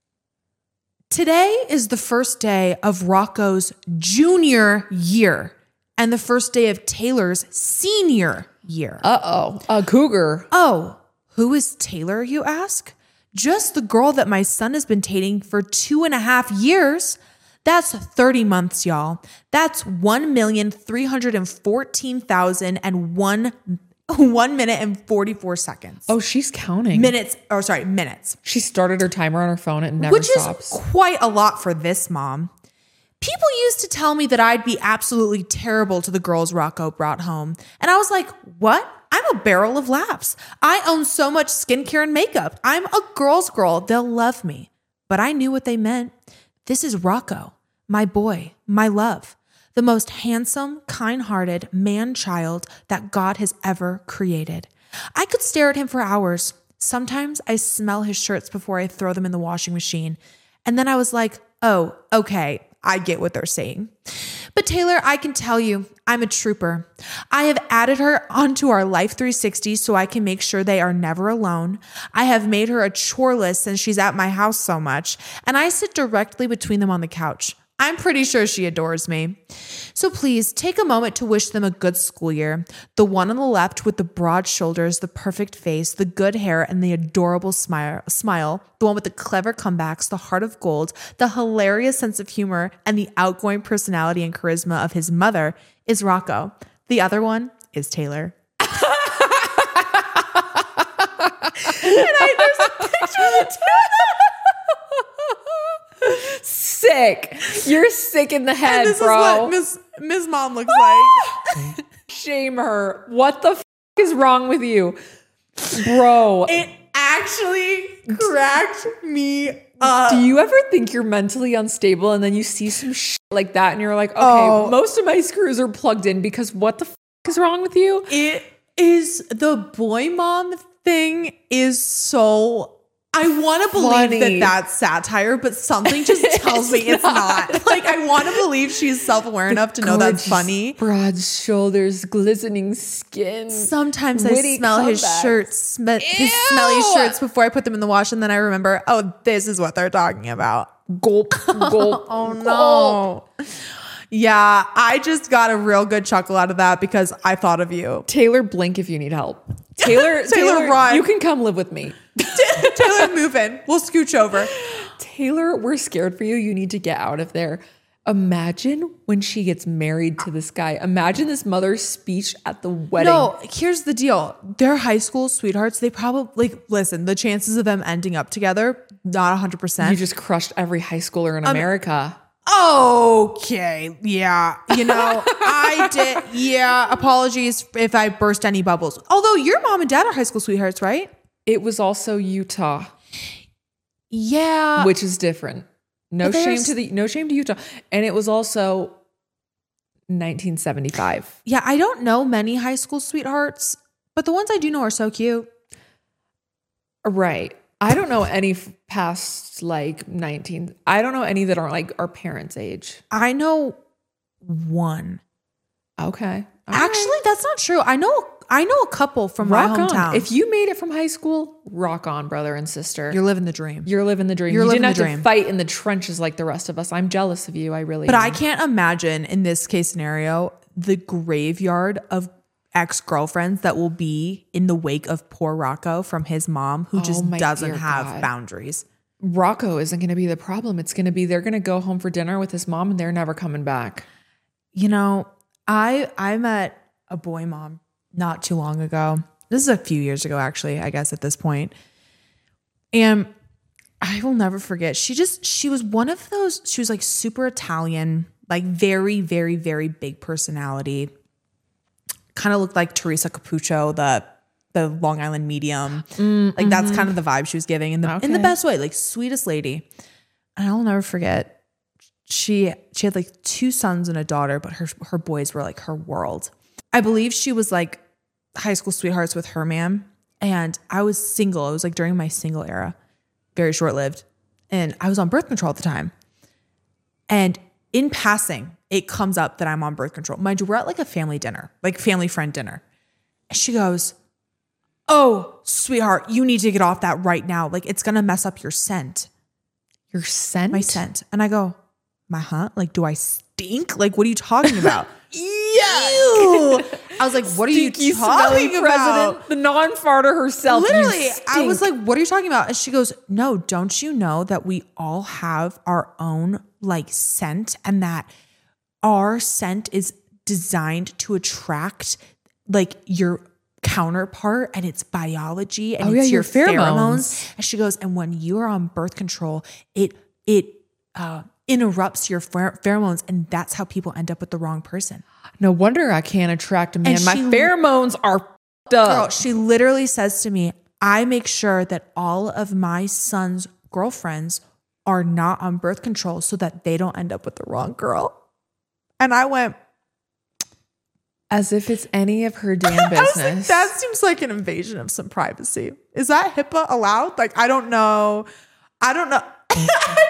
today is the first day of Rocco's junior year and the first day of Taylor's senior year. Uh-oh. A cougar. Oh, who is Taylor, you ask? Just the girl that my son has been dating for two and a half years. That's thirty months, y'all. That's one million three hundred fourteen thousand and one, one minute and forty-four seconds. Oh, she's counting. Minutes, or sorry, minutes. She started her timer on her phone. It never Which stops. Which is quite a lot for this mom. People used to tell me that I'd be absolutely terrible to the girls Rocco brought home. And I was like, what? I'm a barrel of laughs. I own so much skincare and makeup. I'm a girl's girl. They'll love me. But I knew what they meant. This is Rocco, my boy, my love, the most handsome, kind-hearted man-child that God has ever created. I could stare at him for hours. Sometimes I smell his shirts before I throw them in the washing machine. And then I was like, oh, okay, I get what they're saying. But Taylor, I can tell you, I'm a trooper. I have added her onto our Life three sixty so I can make sure they are never alone. I have made her a chore list since she's at my house so much, and I sit directly between them on the couch. I'm pretty sure she adores me. So please take a moment to wish them a good school year. The one on the left with the broad shoulders, the perfect face, the good hair, and the adorable smile, smile. The one with the clever comebacks, the heart of gold, the hilarious sense of humor, and the outgoing personality and charisma of his mother is Rocco. The other one is Taylor. And I, there's a picture of the two. Sick. You're sick in the head, and this bro. Is what Miss Miss Mom looks like. Shame her. What the f- is wrong with you, bro? It actually cracked me up. Do you ever think you're mentally unstable and then you see some shit like that and you're like, okay, oh. most of my screws are plugged in because what the f- is wrong with you? It is the boy mom thing is so. I want to believe Funny. that that's satire, but something just tells me it's not. not. Like, I want to believe she's self-aware enough to know that's funny. Broad shoulders, glistening skin. Sometimes I smell comebacks. his shirts, sm- his smelly shirts before I put them in the wash, and then I remember, oh, this is what they're talking about. Gulp, gulp. Oh, no. Gulp. Yeah, I just got a real good chuckle out of that because I thought of you. Taylor, blink if you need help. Taylor, Taylor, Taylor, run. You can come live with me. Taylor, move in. We'll scooch over. Taylor, we're scared for you. You need to get out of there. Imagine when she gets married to this guy. Imagine this mother's speech at the wedding. No, here's the deal. They're high school sweethearts. They probably, like, listen, the chances of them ending up together, not one hundred percent. You just crushed every high schooler in um, America. Okay. Yeah. You know, I did. Yeah. Apologies if I burst any bubbles. Although your mom and dad are high school sweethearts, right? It was also Utah. Yeah. Which is different. No shame to the no shame to Utah. And it was also nineteen seventy-five. Yeah, I don't know many high school sweethearts, but the ones I do know are so cute. Right. I don't know any f- past like nineteen. I don't know any that aren't like our parents' age. I know one. Okay. All Actually, right. that's not true. I know I know a couple from rock my hometown. On. If you made it from high school, rock on, brother and sister. You're living the dream. You're living the dream. You're you living didn't the have dream. to fight in the trenches like the rest of us. I'm jealous of you. I really But am. I can't imagine in this case scenario the graveyard of ex-girlfriends that will be in the wake of poor Rocco from his mom who Oh just my doesn't dear have God. boundaries. Rocco isn't going to be the problem. It's going to be they're going to go home for dinner with his mom and they're never coming back. You know, I I met a boy mom not too long ago. This is a few years ago, actually, I guess at this point. And I will never forget. She just, she was one of those, she was like super Italian, like very, very, very big personality. Kind of looked like Teresa Capuccio, the the Long Island medium. Mm, like mm-hmm. that's kind of the vibe she was giving in the okay. in the best way, like sweetest lady. And I'll never forget. She she had like two sons and a daughter, but her her boys were like her world. I believe she was like high school sweethearts with her man. And I was single. It was like during my single era, very short lived. And I was on birth control at the time. And in passing, it comes up that I'm on birth control. Mind you, we're at like a family dinner, like family friend dinner. And she goes, "Oh, sweetheart, you need to get off that right now. Like it's going to mess up your scent." Your scent? My scent. And I go, "My huh? Like, do I stink? Like, what are you talking about?" Yeah. I was like, "What are Stinky, you talking about?" President, the non-farter herself. Literally, I was like, "What are you talking about?" And she goes, "No, don't you know that we all have our own like scent and that our scent is designed to attract like your counterpart and it's biology and oh, it's yeah, your, your pheromones. pheromones." And she goes, "And when you are on birth control, it it uh, interrupts your pher- pheromones, and that's how people end up with the wrong person." No wonder I can't attract a man. And My she- pheromones are f***ed up. Girl, she literally says to me, "I make sure that all of my son's girlfriends are not on birth control so that they don't end up with the wrong girl." And I went, as if it's any of her damn I was business. like, that seems like an invasion of some privacy. Is that HIPAA allowed? Like, I don't know. I don't know. I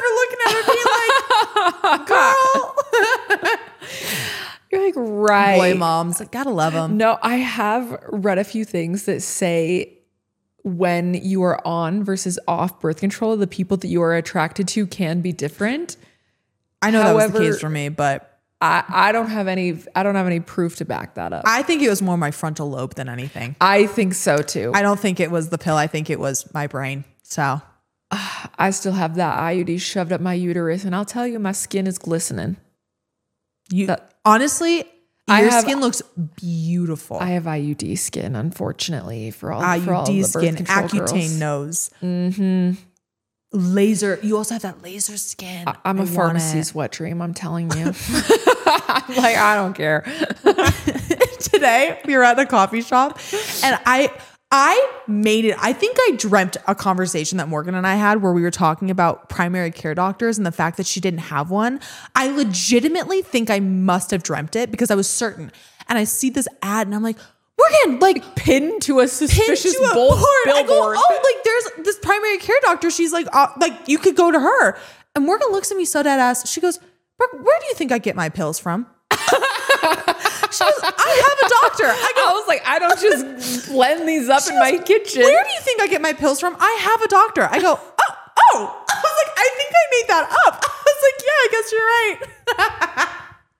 just remember looking at her being like, "Girl." You're like, right. Boy moms, like, gotta love them. No, I have read a few things that say when you are on versus off birth control, the people that you are attracted to can be different. I know However, that was the case for me, but I, I don't have any I don't have any proof to back that up. I think it was more my frontal lobe than anything. I think so too. I don't think it was the pill. I think it was my brain. So I still have that I U D shoved up my uterus, and I'll tell you, my skin is glistening. you That- honestly, your I have- skin looks beautiful. I have I U D skin, unfortunately, for all, I for all U D the birth skin, control Accutane girls. nose, Mm-hmm. laser. You also have that laser skin. I, I'm a a pharmacy's wet dream, I'm telling you. I'm like, I don't care. Today we were at the coffee shop and I I made it. I think I dreamt a conversation that Morgan and I had where we were talking about primary care doctors and the fact that she didn't have one. I legitimately think I must have dreamt it because I was certain. And I see this ad and I'm like, Morgan, like Pinned to a suspicious pinned to a bold board. I go, billboard. "Oh, like there's this primary care doctor. She's like, uh, like you could go to her." And Morgan looks at me so dead ass. She goes, "Brooke, where do you think I get my pills from?" She goes, "I have a doctor." I go, I was like, I don't just blend these up in my kitchen. "Where do you think I get my pills from?" "I have a doctor." I go, "Oh, oh." I was like, "I think I made that up." I was like, "Yeah, I guess you're right."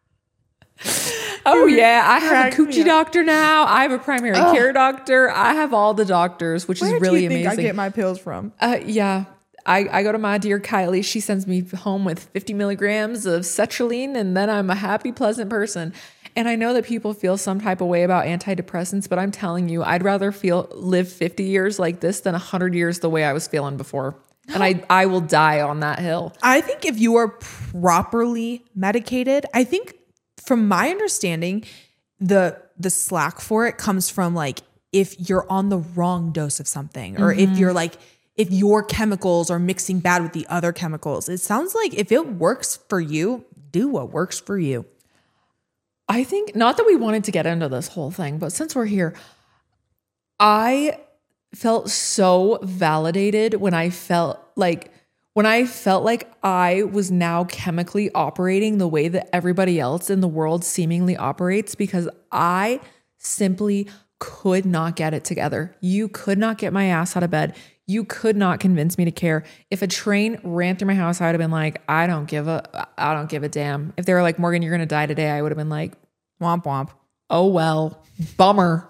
Oh yeah, I have Crack a me coochie up. doctor now. I have a primary Oh. care doctor. I have all the doctors, which Where is really do you think amazing. I get my pills from? Uh, yeah. I, I go to my dear Kylie. She sends me home with fifty milligrams of sertraline, and then I'm a happy, pleasant person. And I know that people feel some type of way about antidepressants, but I'm telling you, I'd rather feel live fifty years like this than one hundred years the way I was feeling before. No. And I, I will die on that hill. I think if you are properly medicated, I think from my understanding, the the slack for it comes from like if you're on the wrong dose of something or mm-hmm. if you're like if your chemicals are mixing bad with the other chemicals. It sounds like if it works for you, do what works for you. I think, not that we wanted to get into this whole thing, but since we're here, I felt so validated when I felt like when I felt like I was now chemically operating the way that everybody else in the world seemingly operates, because I simply could not get it together. You could not get my ass out of bed. You could not convince me to care. If a train ran through my house, I would have been like, I don't give a, I don't give a damn. If they were like, Morgan, you're going to die today, I would have been like, womp womp. Oh, well, bummer.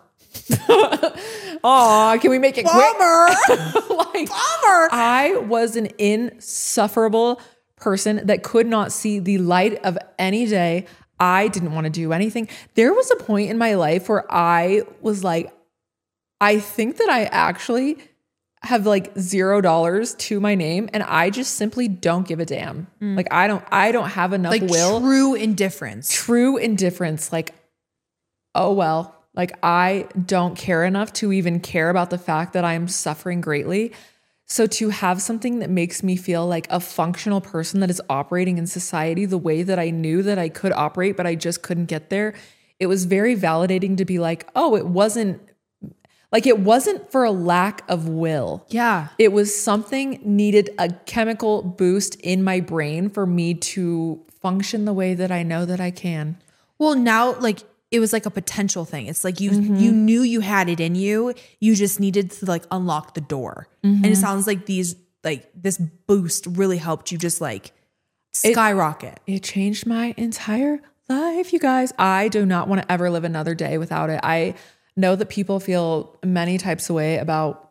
Aw, can we make it bummer. quick? Like, bummer. I was an insufferable person that could not see the light of any day. I didn't want to do anything. There was a point in my life where I was like, I think that I actually have like zero dollars to my name and I just simply don't give a damn. Mm. Like I don't, I don't have enough like will. True indifference. True indifference. Like, oh, well, like I don't care enough to even care about the fact that I'm suffering greatly. So to have something that makes me feel like a functional person that is operating in society the way that I knew that I could operate, but I just couldn't get there. It was very validating to be like, oh, it wasn't, Like it wasn't for a lack of will. Yeah. It was something needed a chemical boost in my brain for me to function the way that I know that I can. Well, now like it was like a potential thing. It's like you mm-hmm. you knew you had it in you. You just needed to like unlock the door. Mm-hmm. And it sounds like these like this boost really helped you just like skyrocket. It, it changed my entire life, you guys. I do not want to ever live another day without it. I know that people feel many types of way about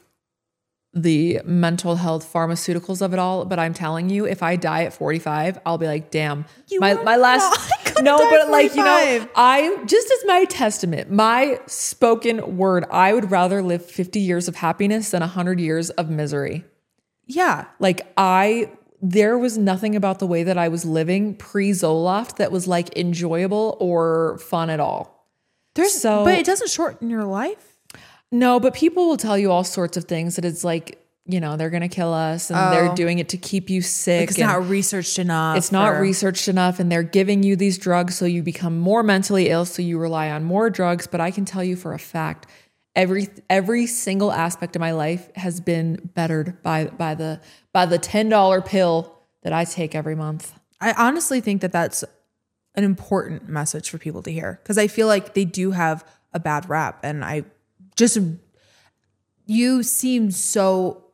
the mental health pharmaceuticals of it all, but I'm telling you, if I die at forty-five, I'll be like, damn, you my, my last, no, but like, you know, I, just as my testament, my spoken word, I would rather live fifty years of happiness than a hundred years of misery. Yeah. Like I, there was nothing about the way that I was living pre-Zoloft that was like enjoyable or fun at all. There's so, but it doesn't shorten your life. No, but people will tell you all sorts of things that it's like, you know, they're going to kill us and oh. they're doing it to keep you sick. Like it's not researched enough. It's not or... researched enough and they're giving you these drugs so you become more mentally ill so you rely on more drugs. But I can tell you for a fact, every every single aspect of my life has been bettered by by the by the ten dollar pill that I take every month. I honestly think that that's an important message for people to hear because I feel like they do have a bad rap and I just, you seem so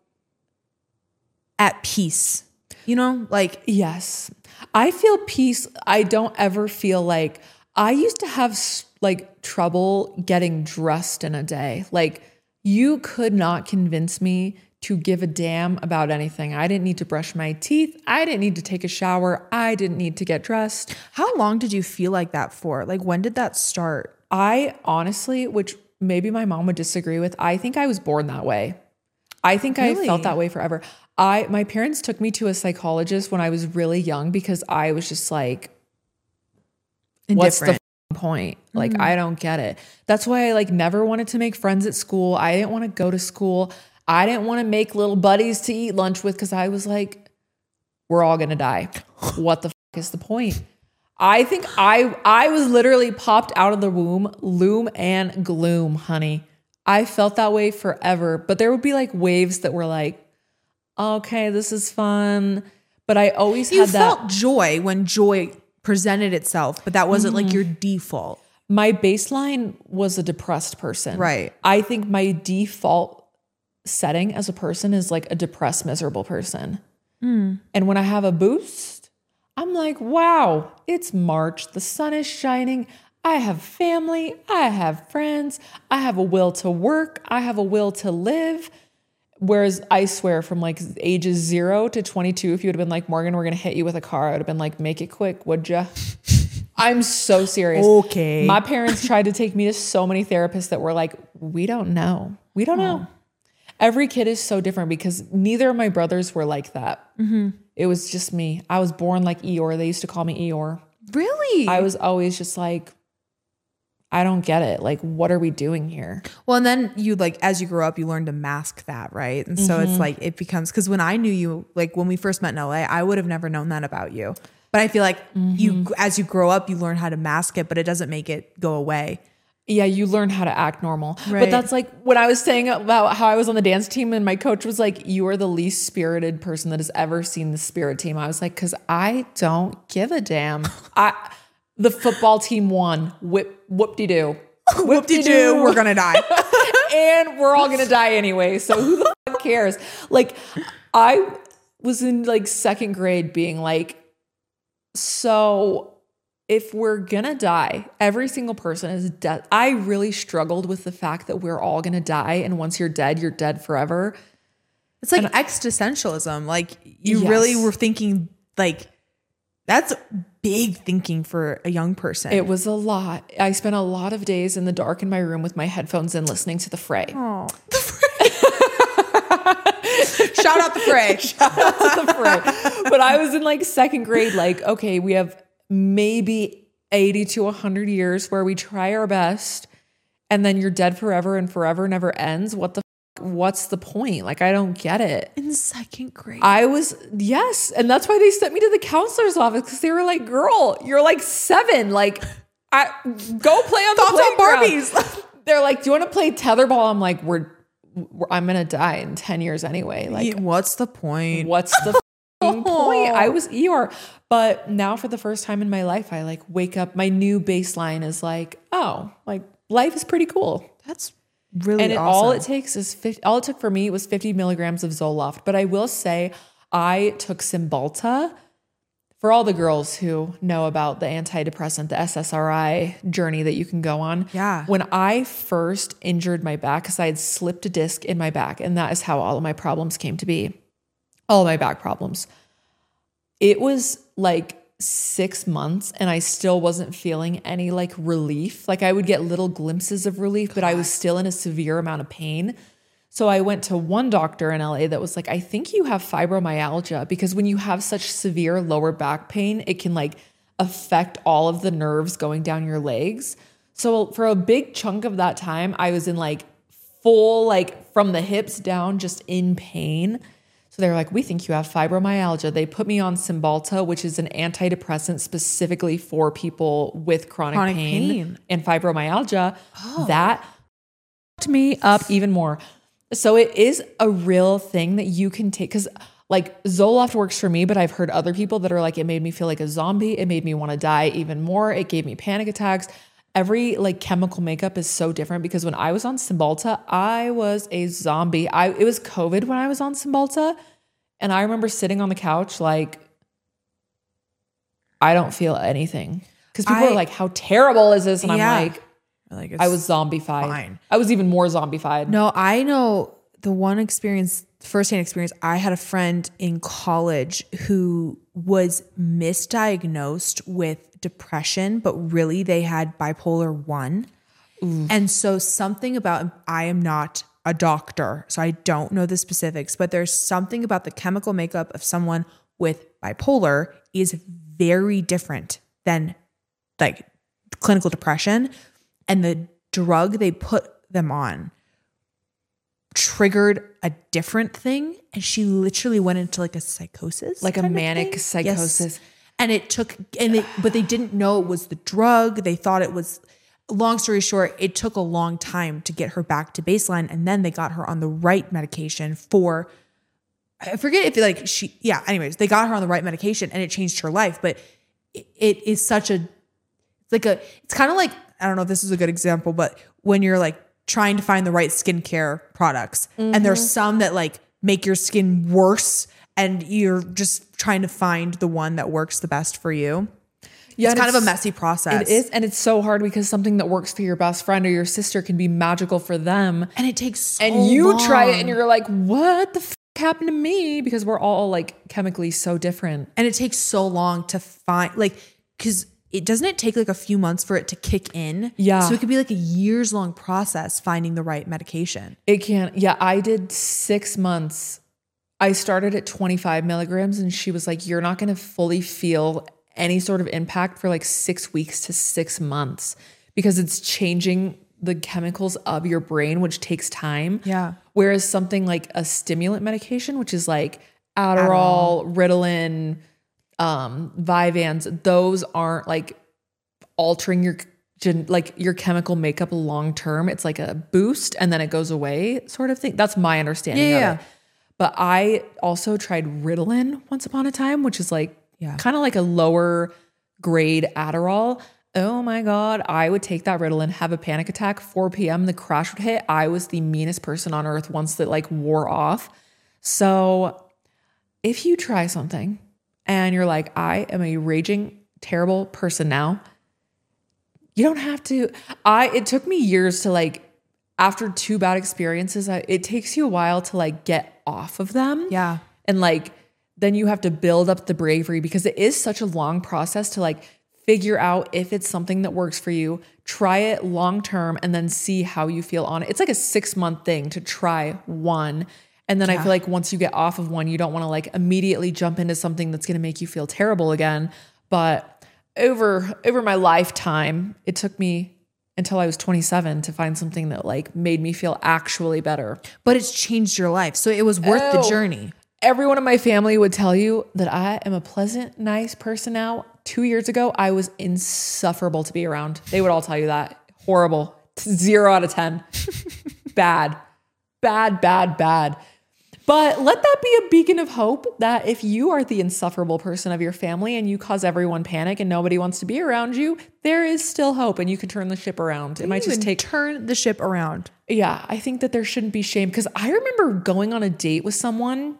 at peace, you know, like, yes, I feel peace. I don't ever feel like I used to have like trouble getting dressed in a day. Like you could not convince me to give a damn about anything. I didn't need to brush my teeth. I didn't need to take a shower. I didn't need to get dressed. How long did you feel like that for? Like when did that start? I honestly, which maybe my mom would disagree with, I think I was born that way. I think really? I felt that way forever. I, my parents took me to a psychologist when I was really young because I was just like, what's the point? Like, mm-hmm. I don't get it. That's why I like never wanted to make friends at school. I didn't want to go to school. I didn't want to make little buddies to eat lunch with because I was like, we're all going to die. What the fuck is the point? I think I I was literally popped out of the womb, loom and gloom, honey. I felt that way forever. But there would be like waves that were like, okay, this is fun. But I always you had that. You felt joy when joy presented itself, but that wasn't mm-hmm. like your default. My baseline was a depressed person. Right. I think my default setting as a person is like a depressed, miserable person. Mm. And when I have a boost, I'm like, wow, it's March. The sun is shining. I have family. I have friends. I have a will to work. I have a will to live. Whereas I swear from like ages zero to twenty-two, if you would have been like, Morgan, we're going to hit you with a car, I would have been like, make it quick, would ya? I'm so serious. Okay. My parents tried to take me to so many therapists that were like, we don't know. We don't oh. know. Every kid is so different because neither of my brothers were like that. Mm-hmm. It was just me. I was born like Eeyore. They used to call me Eeyore. Really? I was always just like, I don't get it. Like, what are we doing here? Well, and then you like, as you grow up, you learn to mask that, right? And so mm-hmm. it's like, it becomes, because when I knew you, like when we first met in L A, I would have never known that about you. But I feel like mm-hmm. you, as you grow up, you learn how to mask it, but it doesn't make it go away. Yeah, you learn how to act normal. Right. But that's like when I was saying about how I was on the dance team and my coach was like, you are the least spirited person that has ever seen the spirit team. I was like, because I don't give a damn. I The football team won. Whip, whoop-de-doo. Whoop-de-doo, we're going to die. And we're all going to die anyway. So who the fuck cares? Like, I was in like second grade being like, so if we're gonna die, every single person is dead. I really struggled with the fact that we're all gonna die. And once you're dead, you're dead forever. It's like and existentialism. Like you yes. really were thinking like, that's big thinking for a young person. It was a lot. I spent a lot of days in the dark in my room with my headphones in listening to The Fray. Oh, The Fray. Shout out The Fray. Shout out to The Fray. But I was in like second grade, like, okay, we have maybe eighty to one hundred years where we try our best and then you're dead forever and forever never ends. What the What's the point? Like, I don't get it. In second grade. I was, yes. And that's why they sent me to the counselor's office because they were like, girl, you're like seven. Like, I go play on Thoughts the on playground. Barbies. They're like, do you want to play tetherball? I'm like, we're, we're I'm going to die in ten years anyway. Like, Yeah, what's the point? what's the f***ing point? I was E R. But now for the first time in my life, I like wake up. My new baseline is like, oh, like life is pretty cool. That's really And it, awesome. all it takes is fifty, all it took for me was fifty milligrams of Zoloft. But I will say I took Cymbalta. For all the girls who know about the antidepressant, the S S R I journey that you can go on. Yeah. When I first injured my back, because I had slipped a disc in my back, and that is how all of my problems came to be. All of my back problems. It was like six months and I still wasn't feeling any like relief. Like I would get little glimpses of relief, but I was still in a severe amount of pain. So I went to one doctor in L A that was like, I think you have fibromyalgia, because when you have such severe lower back pain, it can like affect all of the nerves going down your legs. So for a big chunk of that time, I was in like full, like from the hips down, just in pain. So they were like, we think you have fibromyalgia. They put me on Cymbalta, which is an antidepressant specifically for people with chronic, Chronic pain, pain. and fibromyalgia. That fucked me up even more. So it is a real thing that you can take, because like Zoloft works for me, but I've heard other people that are like, it made me feel like a zombie. It made me want to die even more. It gave me panic attacks. Every like chemical makeup is so different, because when I was on Cymbalta, I was a zombie. I it was COVID when I was on Cymbalta, and I remember sitting on the couch like, I don't feel anything, because people I- are like, how terrible is this? And Yeah. I'm like, Like I was zombified. fine. I was even more zombified. No, I know the one experience, firsthand experience. I had a friend in college who was misdiagnosed with depression, but really they had bipolar one. And so something about, I am not a doctor, so I don't know the specifics, but there's something about the chemical makeup of someone with bipolar is very different than like clinical depression. And the drug they put them on triggered a different thing. And she literally went into like a psychosis. Like a kind of manic thing. psychosis. Yes. And it took, and they, but they didn't know it was the drug. They thought it was, long story short, it took a long time to get her back to baseline. And then they got her on the right medication for, I forget if like she, yeah, anyways, they got her on the right medication and it changed her life. But it, it is such a, it's like a, it's kind of like, I don't know if this is a good example, but when you're like trying to find the right skincare products, mm-hmm. and there's some that like make your skin worse, and you're just trying to find the one that works the best for you. Yeah, it's kind of a messy process. It is. And it's so hard, because something that works for your best friend or your sister can be magical for them. And it takes so And you long. try it and you're like, what the f- happened to me? Because we're all like chemically so different. And it takes so long to find, like, because it doesn't it take like a few months for it to kick in? Yeah. So it could be like a years long process finding the right medication. It can. Yeah. I did six months. I started at twenty-five milligrams, and she was like, you're not going to fully feel any sort of impact for like six weeks to six months because it's changing the chemicals of your brain, which takes time. Yeah. Whereas something like a stimulant medication, which is like Adderall, Adderall. Ritalin, um, Vyvanse, those aren't like altering your gen- like your chemical makeup long term. It's like a boost and then it goes away sort of thing. That's my understanding Yeah. of it. But I also tried Ritalin once upon a time, which is like Yeah. kind of like a lower grade Adderall. Oh my God, I would take that Ritalin, have a panic attack, four p.m., the crash would hit. I was the meanest person on earth once that like wore off. So if you try something and you're like, I am a raging, terrible person now, you don't have to. I, it took me years to like, after two bad experiences, I, it takes you a while to like get off of them. Yeah. And like then you have to build up the bravery because it is such a long process to like figure out if it's something that works for you, try it long term, and then see how you feel on it. It's like a six month thing to try one. And then yeah. I feel like once you get off of one, you don't want to like immediately jump into something that's going to make you feel terrible again. But over, over my lifetime, it took me until I was twenty-seven to find something that like made me feel actually better. But it's changed your life. So it was worth oh, the journey. Everyone in my family would tell you that I am a pleasant, nice person now. Two years ago, I was insufferable to be around. They would all tell you that. Horrible. Zero out of ten. Bad. Bad, bad, bad. But let that be a beacon of hope that if you are the insufferable person of your family and you cause everyone panic and nobody wants to be around you, there is still hope and you can turn the ship around. It you might just take... turn the ship around. Yeah, I think that there shouldn't be shame because I remember going on a date with someone...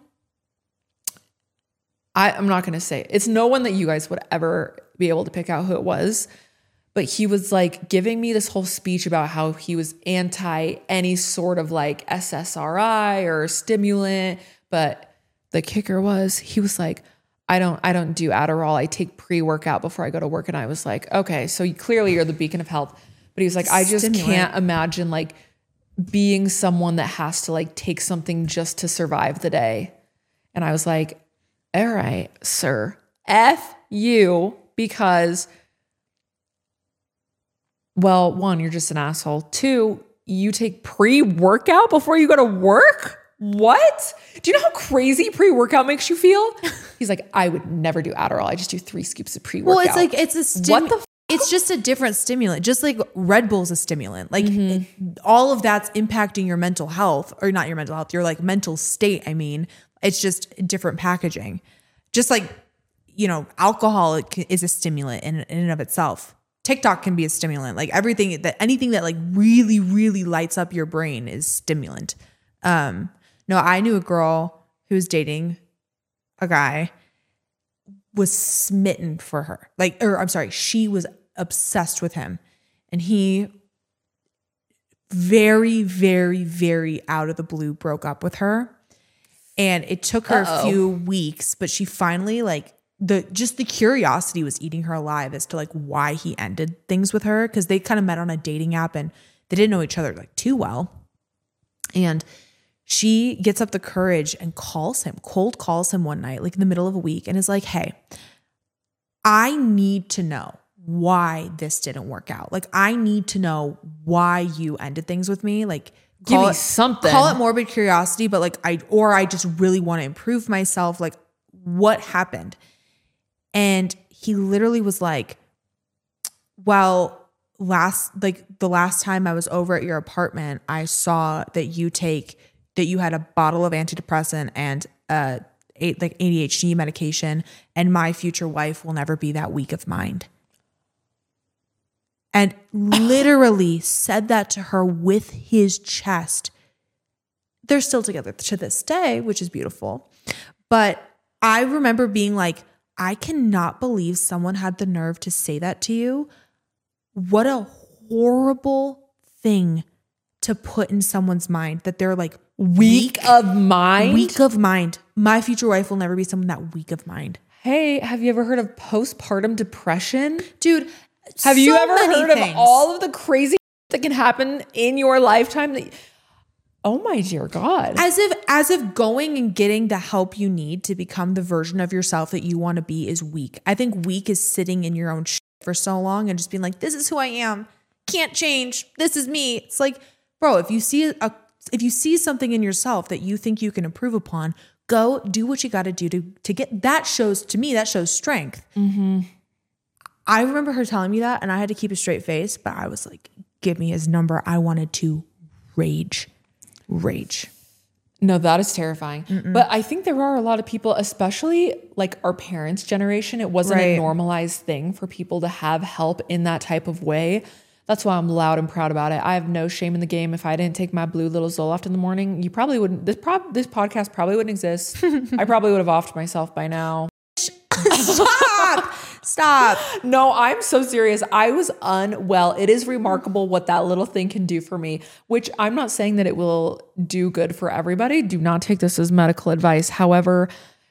I, I'm not going to say it. It's no one that you guys would ever be able to pick out who it was, but he was like giving me this whole speech about how he was anti any sort of like S S R I or stimulant. But the kicker was he was like, I don't, I don't do Adderall. I take pre-workout before I go to work. And I was like, okay, so you, clearly you're the beacon of health. But he was like, I just Stimulant. can't imagine like being someone that has to like take something just to survive the day. And I was like, all right, sir, F you, because, well, one, you're just an asshole. Two, you take pre-workout before you go to work? What? Do you know how crazy pre-workout makes you feel? He's like, I would never do Adderall. I just do three scoops of pre-workout. Well, it's like, it's a stimulant. What the f- It's just a different stimulant, just like Red Bull's a stimulant. Like mm-hmm. it, all of that's impacting your mental health, or not your mental health, your like mental state. I mean, it's just different packaging. Just like, you know, alcohol is a stimulant in, in and of itself. TikTok can be a stimulant. Like everything that, anything that like really, really lights up your brain is stimulant. Um, no, I knew a girl who was dating a guy, was smitten for her. Like, or I'm sorry, she was obsessed with him. And he very, very, very out of the blue broke up with her. And it took her Uh-oh. a few weeks, but she finally like the just the curiosity was eating her alive as to like why he ended things with her, because they kind of met on a dating app and they didn't know each other like too well. And she gets up the courage and calls him, cold calls him one night, like in the middle of a week, and is like, hey, I need to know why this didn't work out. Like, I need to know why you ended things with me. Like, give me it, something. Call it morbid curiosity, but like I, or I just really want to improve myself. Like, what happened? And he literally was like, well, last, like the last time I was over at your apartment, I saw that you take, that you had a bottle of antidepressant and uh like A D H D medication, and my future wife will never be that weak of mind. And literally said that to her with his chest. They're still together to this day, which is beautiful. But I remember being like, I cannot believe someone had the nerve to say that to you. What a horrible thing to put in someone's mind, that they're like weak, weak of mind. Weak of mind. My future wife will never be someone that weak of mind. Hey, have you ever heard of postpartum depression? Dude, have so you ever heard things. of all of the crazy that can happen in your lifetime? That, oh my dear God. As if, as if going and getting the help you need to become the version of yourself that you want to be is weak. I think weak is sitting in your own shit for so long and just being like, this is who I am. Can't change. This is me. It's like, bro, if you see a, if you see something in yourself that you think you can improve upon, go do what you got to do to to get that. Shows to me that shows strength. Mm-hmm. I remember her telling me that, and I had to keep a straight face, but I was like, give me his number. I wanted to rage, rage. No, that is terrifying. Mm-mm. But I think there are a lot of people, especially like our parents' generation, it wasn't right. a normalized thing for people to have help in that type of way. That's why I'm loud and proud about it. I have no shame in the game. If I didn't take my blue little Zoloft in the morning, you probably wouldn't, this prob, this podcast probably wouldn't exist. I probably would have offed myself by now. Stop. Stop. No, I'm so serious. I was unwell. It is remarkable what that little thing can do for me, which I'm not saying that it will do good for everybody. Do not take this as medical advice. However,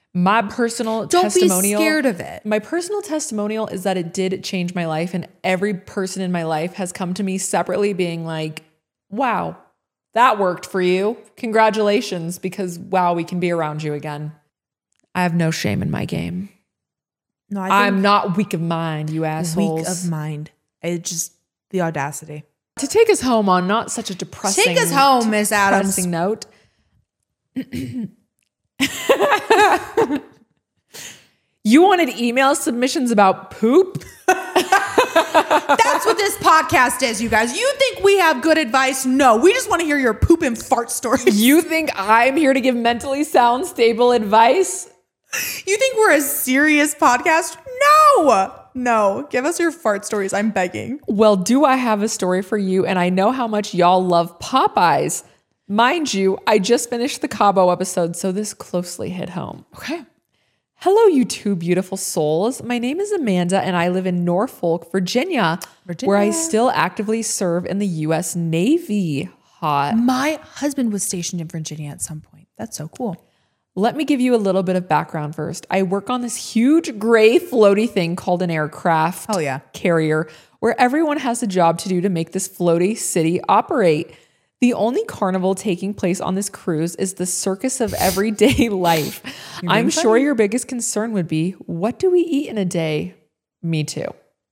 My personal Don't testimonial. be scared of it. My personal testimonial is that it did change my life, and every person in my life has come to me separately being like, wow, that worked for you. Congratulations, because wow, we can be around you again. I have no shame in my game. No, I think I'm not weak of mind, you assholes. weak of mind. It just the audacity. To take us home on not such a depressing, Take us home, Miss Adams. depressing note. You wanted email submissions about poop? That's what this podcast is, you guys. You think we have good advice? No, we just want to hear your poop and fart stories. You think I'm here to give mentally sound, stable advice? You think we're a serious podcast? No, no. Give us your fart stories. I'm begging. Well, do I have a story for you? And I know how much y'all love Popeyes. Mind you, I just finished the Cabo episode, so this closely hit home. Okay. Hello, you two beautiful souls. My name is Amanda, and I live in Norfolk, Virginia, Virginia. where I still actively serve in the U S Navy. Hot. My husband was stationed in Virginia at some point. That's so cool. Let me give you a little bit of background first. I work on this huge gray floaty thing called an aircraft Hell yeah. carrier, where everyone has a job to do to make this floaty city operate. The only carnival taking place on this cruise is the circus of everyday life. I'm sure your biggest concern would be, what do we eat in a day? Me too.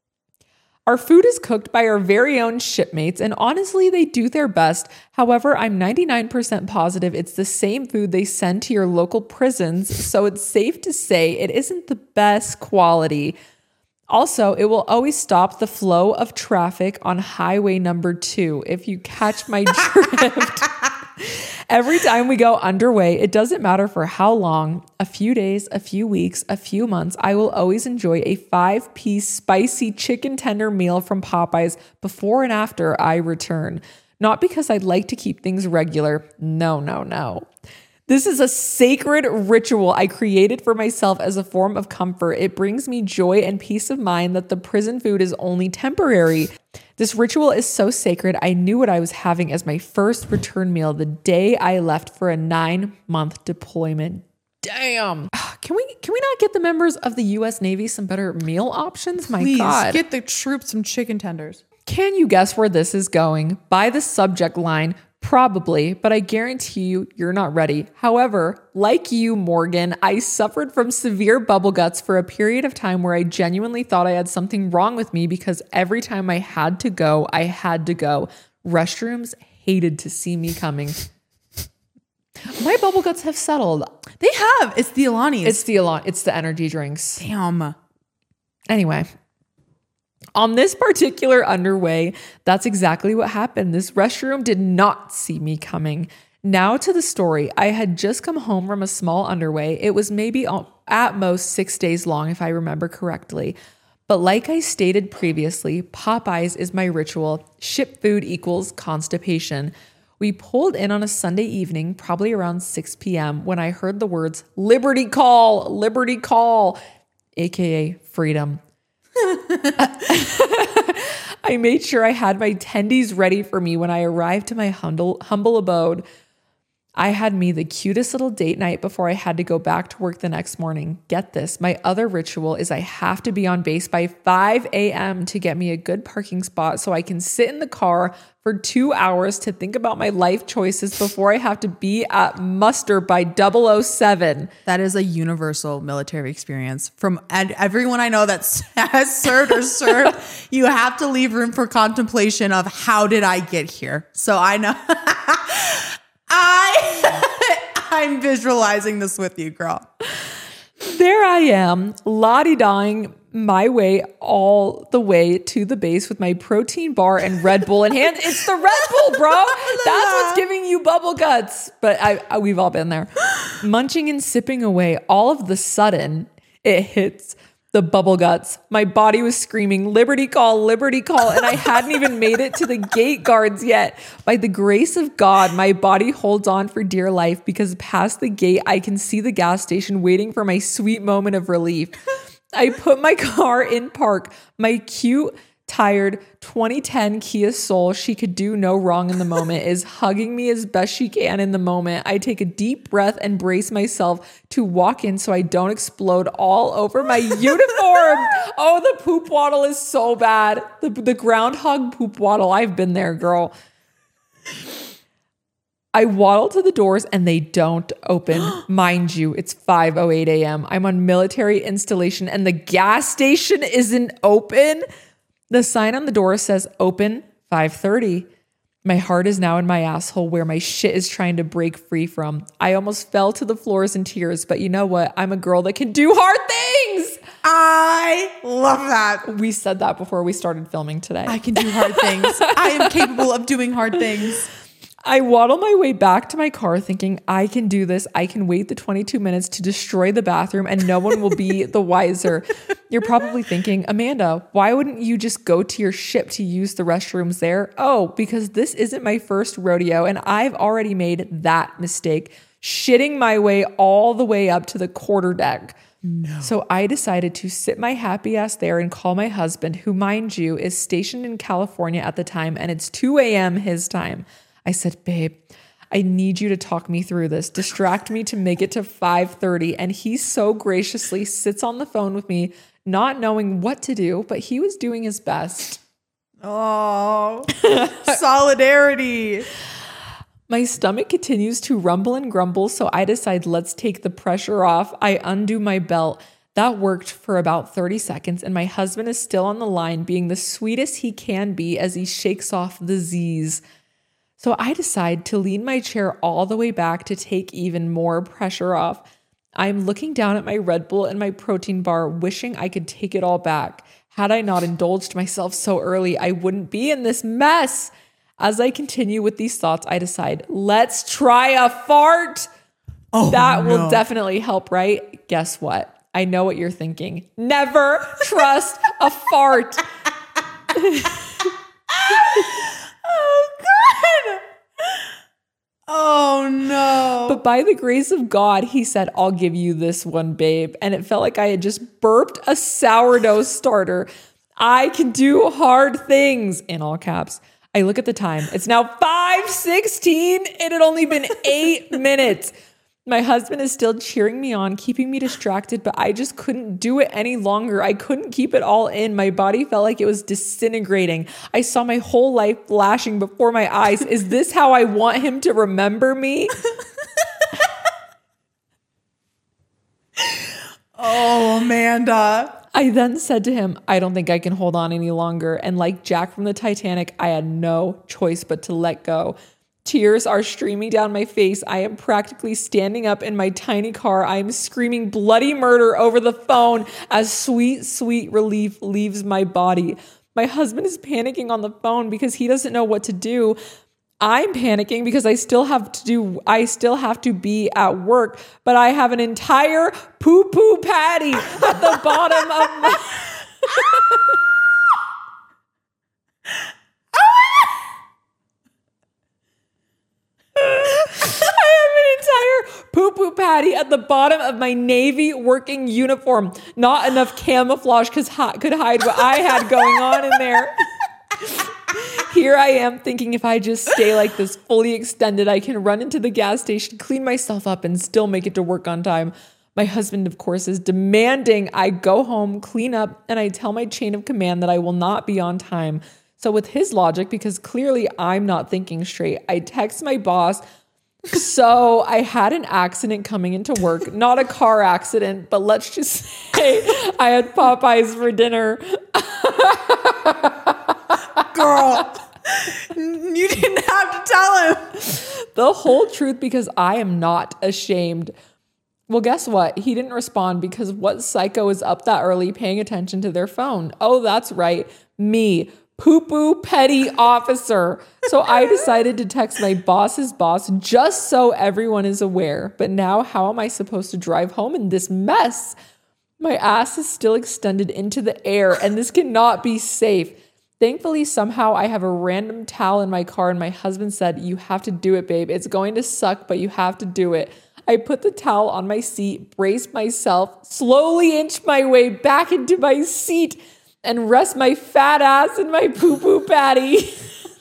Our food is cooked by our very own shipmates, and honestly, they do their best. However, I'm ninety-nine percent positive it's the same food they send to your local prisons, so it's safe to say it isn't the best quality. Also, it will always stop the flow of traffic on highway number two, if you catch my drift. Every time we go underway, it doesn't matter for how long, a few days, a few weeks, a few months, I will always enjoy a five-piece spicy chicken tender meal from Popeyes before and after I return. Not because I'd like to keep things regular. No, no, no. This is a sacred ritual I created for myself as a form of comfort. It brings me joy and peace of mind that the prison food is only temporary. This ritual is so sacred, I knew what I was having as my first return meal the day I left for a nine-month deployment. Damn. Can we can we not get the members of the U S Navy some better meal options? My Please God. get the troops some chicken tenders. Can you guess where this is going? By the subject line, probably, but I guarantee you, you're not ready. However, like you, Morgan, I suffered from severe bubble guts for a period of time where I genuinely thought I had something wrong with me because every time I had to go, I had to go. Restrooms hated to see me coming. My bubble guts have settled. They have. It's the Alani's. It's the Alon- it's the energy drinks. Damn. Anyway, on this particular underway, that's exactly what happened. This restroom did not see me coming. Now to the story. I had just come home from a small underway. It was maybe at most six days long, if I remember correctly. But like I stated previously, Popeyes is my ritual. Ship food equals constipation. We pulled in on a Sunday evening, probably around six p.m., when I heard the words, Liberty Call, Liberty Call, aka freedom. I made sure I had my tendies ready for me when I arrived to my humble, humble abode. I had me the cutest little date night before I had to go back to work the next morning. Get this, my other ritual is I have to be on base by five a.m. to get me a good parking spot so I can sit in the car for two hours to think about my life choices before I have to be at muster by double oh seven. That is a universal military experience. From and everyone I know that has served or served, you have to leave room for contemplation of how did I get here? So I know... I, I'm visualizing this with you, girl. There I am, la-di-daing my way all the way to the base with my protein bar and Red Bull in hand. It's the Red Bull, bro. That's what's giving you bubble guts. But I, I we've all been there. Munching and sipping away. All of the sudden, it hits the bubble guts. My body was screaming, Liberty Call, Liberty Call, and I hadn't even made it to the gate guards yet. By the grace of God, my body holds on for dear life because past the gate, I can see the gas station waiting for my sweet moment of relief. I put my car in park. My cute tired twenty ten Kia Soul, she could do no wrong in the moment, is hugging me as best she can in the moment. I take a deep breath and brace myself to walk in so I don't explode all over my uniform. Oh, the poop waddle is so bad. The, the groundhog poop waddle. I've been there, girl. I waddle to the doors and they don't open. Mind you, it's five oh eight a.m. I'm on military installation and the gas station isn't open. The sign on the door says open five thirty. My heart is now in my asshole where my shit is trying to break free from. I almost fell to the floors in tears, but you know what? I'm a girl that can do hard things. I love that. We said that before we started filming today. I can do hard things. I am capable of doing hard things. I waddle my way back to my car thinking, I can do this. I can wait the twenty-two minutes to destroy the bathroom and no one will be the wiser. You're probably thinking, Amanda, why wouldn't you just go to your ship to use the restrooms there? Oh, because this isn't my first rodeo and I've already made that mistake, shitting my way all the way up to the quarter deck. No. So I decided to sit my happy ass there and call my husband, who, mind you, is stationed in California at the time, and it's two a.m. his time. I said, babe, I need you to talk me through this. Distract me to make it to five thirty. And he so graciously sits on the phone with me, not knowing what to do, but he was doing his best. Oh, solidarity. My stomach continues to rumble and grumble, so I decide let's take the pressure off. I undo my belt. That worked for about thirty seconds, and my husband is still on the line, being the sweetest he can be as he shakes off the Z's. So I decide to lean my chair all the way back to take even more pressure off. I'm looking down at my Red Bull and my protein bar, wishing I could take it all back. Had I not indulged myself so early, I wouldn't be in this mess. As I continue with these thoughts, I decide, let's try a fart. Oh, that no. will definitely help, right? Guess what? I know what you're thinking. Never trust a fart. Oh, God. Oh, no. But by the grace of God, he said, I'll give you this one, babe. And it felt like I had just burped a sourdough starter. I can do hard things, in all caps. I look at the time. It's now five sixteen. It had only been eight minutes. My husband is still cheering me on, keeping me distracted, but I just couldn't do it any longer. I couldn't keep it all in. My body felt like it was disintegrating. I saw my whole life flashing before my eyes. Is this how I want him to remember me? Oh, Amanda. I then said to him, I don't think I can hold on any longer. And like Jack from the Titanic, I had no choice but to let go. Tears are streaming down my face. I am practically standing up in my tiny car. I am screaming bloody murder over the phone as sweet, sweet relief leaves my body. My husband is panicking on the phone because he doesn't know what to do. I'm panicking because I still have to do, I still have to be at work, but I have an entire poo-poo patty at the bottom of my... I have an entire poo-poo patty at the bottom of my Navy working uniform. Not enough camouflage cause ha- could hide what I had going on in there. Here I am thinking if I just stay like this fully extended, I can run into the gas station, clean myself up, and still make it to work on time. My husband, of course, is demanding I go home, clean up, and I tell my chain of command that I will not be on time. So with his logic, because clearly I'm not thinking straight, I text my boss. So I had an accident coming into work, not a car accident, but let's just say I had Popeyes for dinner. Girl, you didn't have to tell him the whole truth because I am not ashamed. Well, guess what? He didn't respond because what psycho is up that early paying attention to their phone? Oh, that's right. Me. Poo-poo petty officer. So I decided to text my boss's boss just so everyone is aware. But now how am I supposed to drive home in this mess? My ass is still extended into the air and this cannot be safe. Thankfully, somehow I have a random towel in my car and my husband said, you have to do it, babe. It's going to suck, but you have to do it. I put the towel on my seat, braced myself, slowly inched my way back into my seat. and rest my fat ass in my poo-poo patty.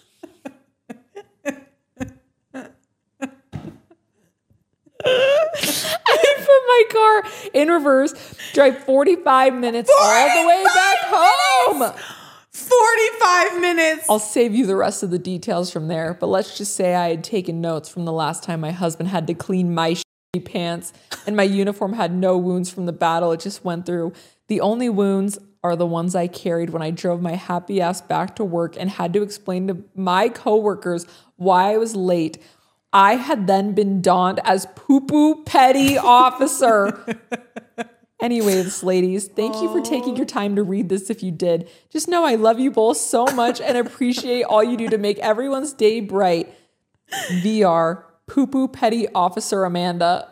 I put my car in reverse, drive forty-five minutes all the way back home. forty-five minutes. I'll save you the rest of the details from there, but let's just say I had taken notes from the last time my husband had to clean my shitty pants and my uniform had no wounds from the battle it just went through. The only wounds are the ones I carried when I drove my happy ass back to work and had to explain to my coworkers why I was late. I had then been donned as poo-poo petty officer. Anyways, ladies, thank you for taking your time to read this if you did. Just know I love you both so much and appreciate all you do to make everyone's day bright. V R, poo-poo petty officer Amanda.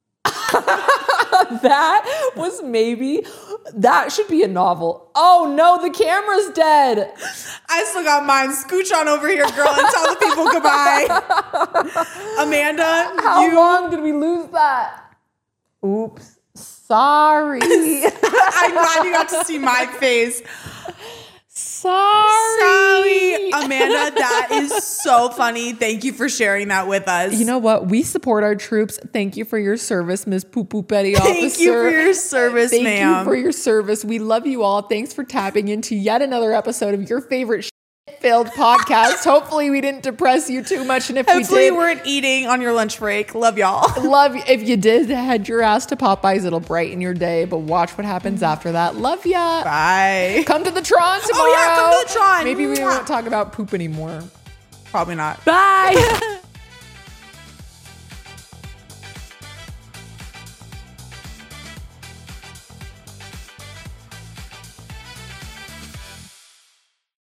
That was maybe, that should be a novel. Oh no, the camera's dead. I still got mine. Scooch on over here, girl, and tell the people goodbye. Amanda, How you... long did we lose that? Oops. Sorry. I'm glad you got to see my face. Sorry. Sorry. Amanda, that is so funny. Thank you for sharing that with us. You know what? We support our troops. Thank you for your service, Miss Poo Poo Petty Officer. Thank you for your service, Thank ma'am. Thank you for your service. We love you all. Thanks for tapping into yet another episode of your favorite filled podcast. Hopefully we didn't depress you too much, and if Hopefully we did, you weren't eating on your lunch break. Love y'all. Love you. If you did head your ass to Popeyes, it'll brighten your day, but watch what happens after that. Love ya. Bye. Come to the Tron tomorrow. Oh yeah, come to the Tron. Maybe we won't talk about poop anymore. Probably not. Bye.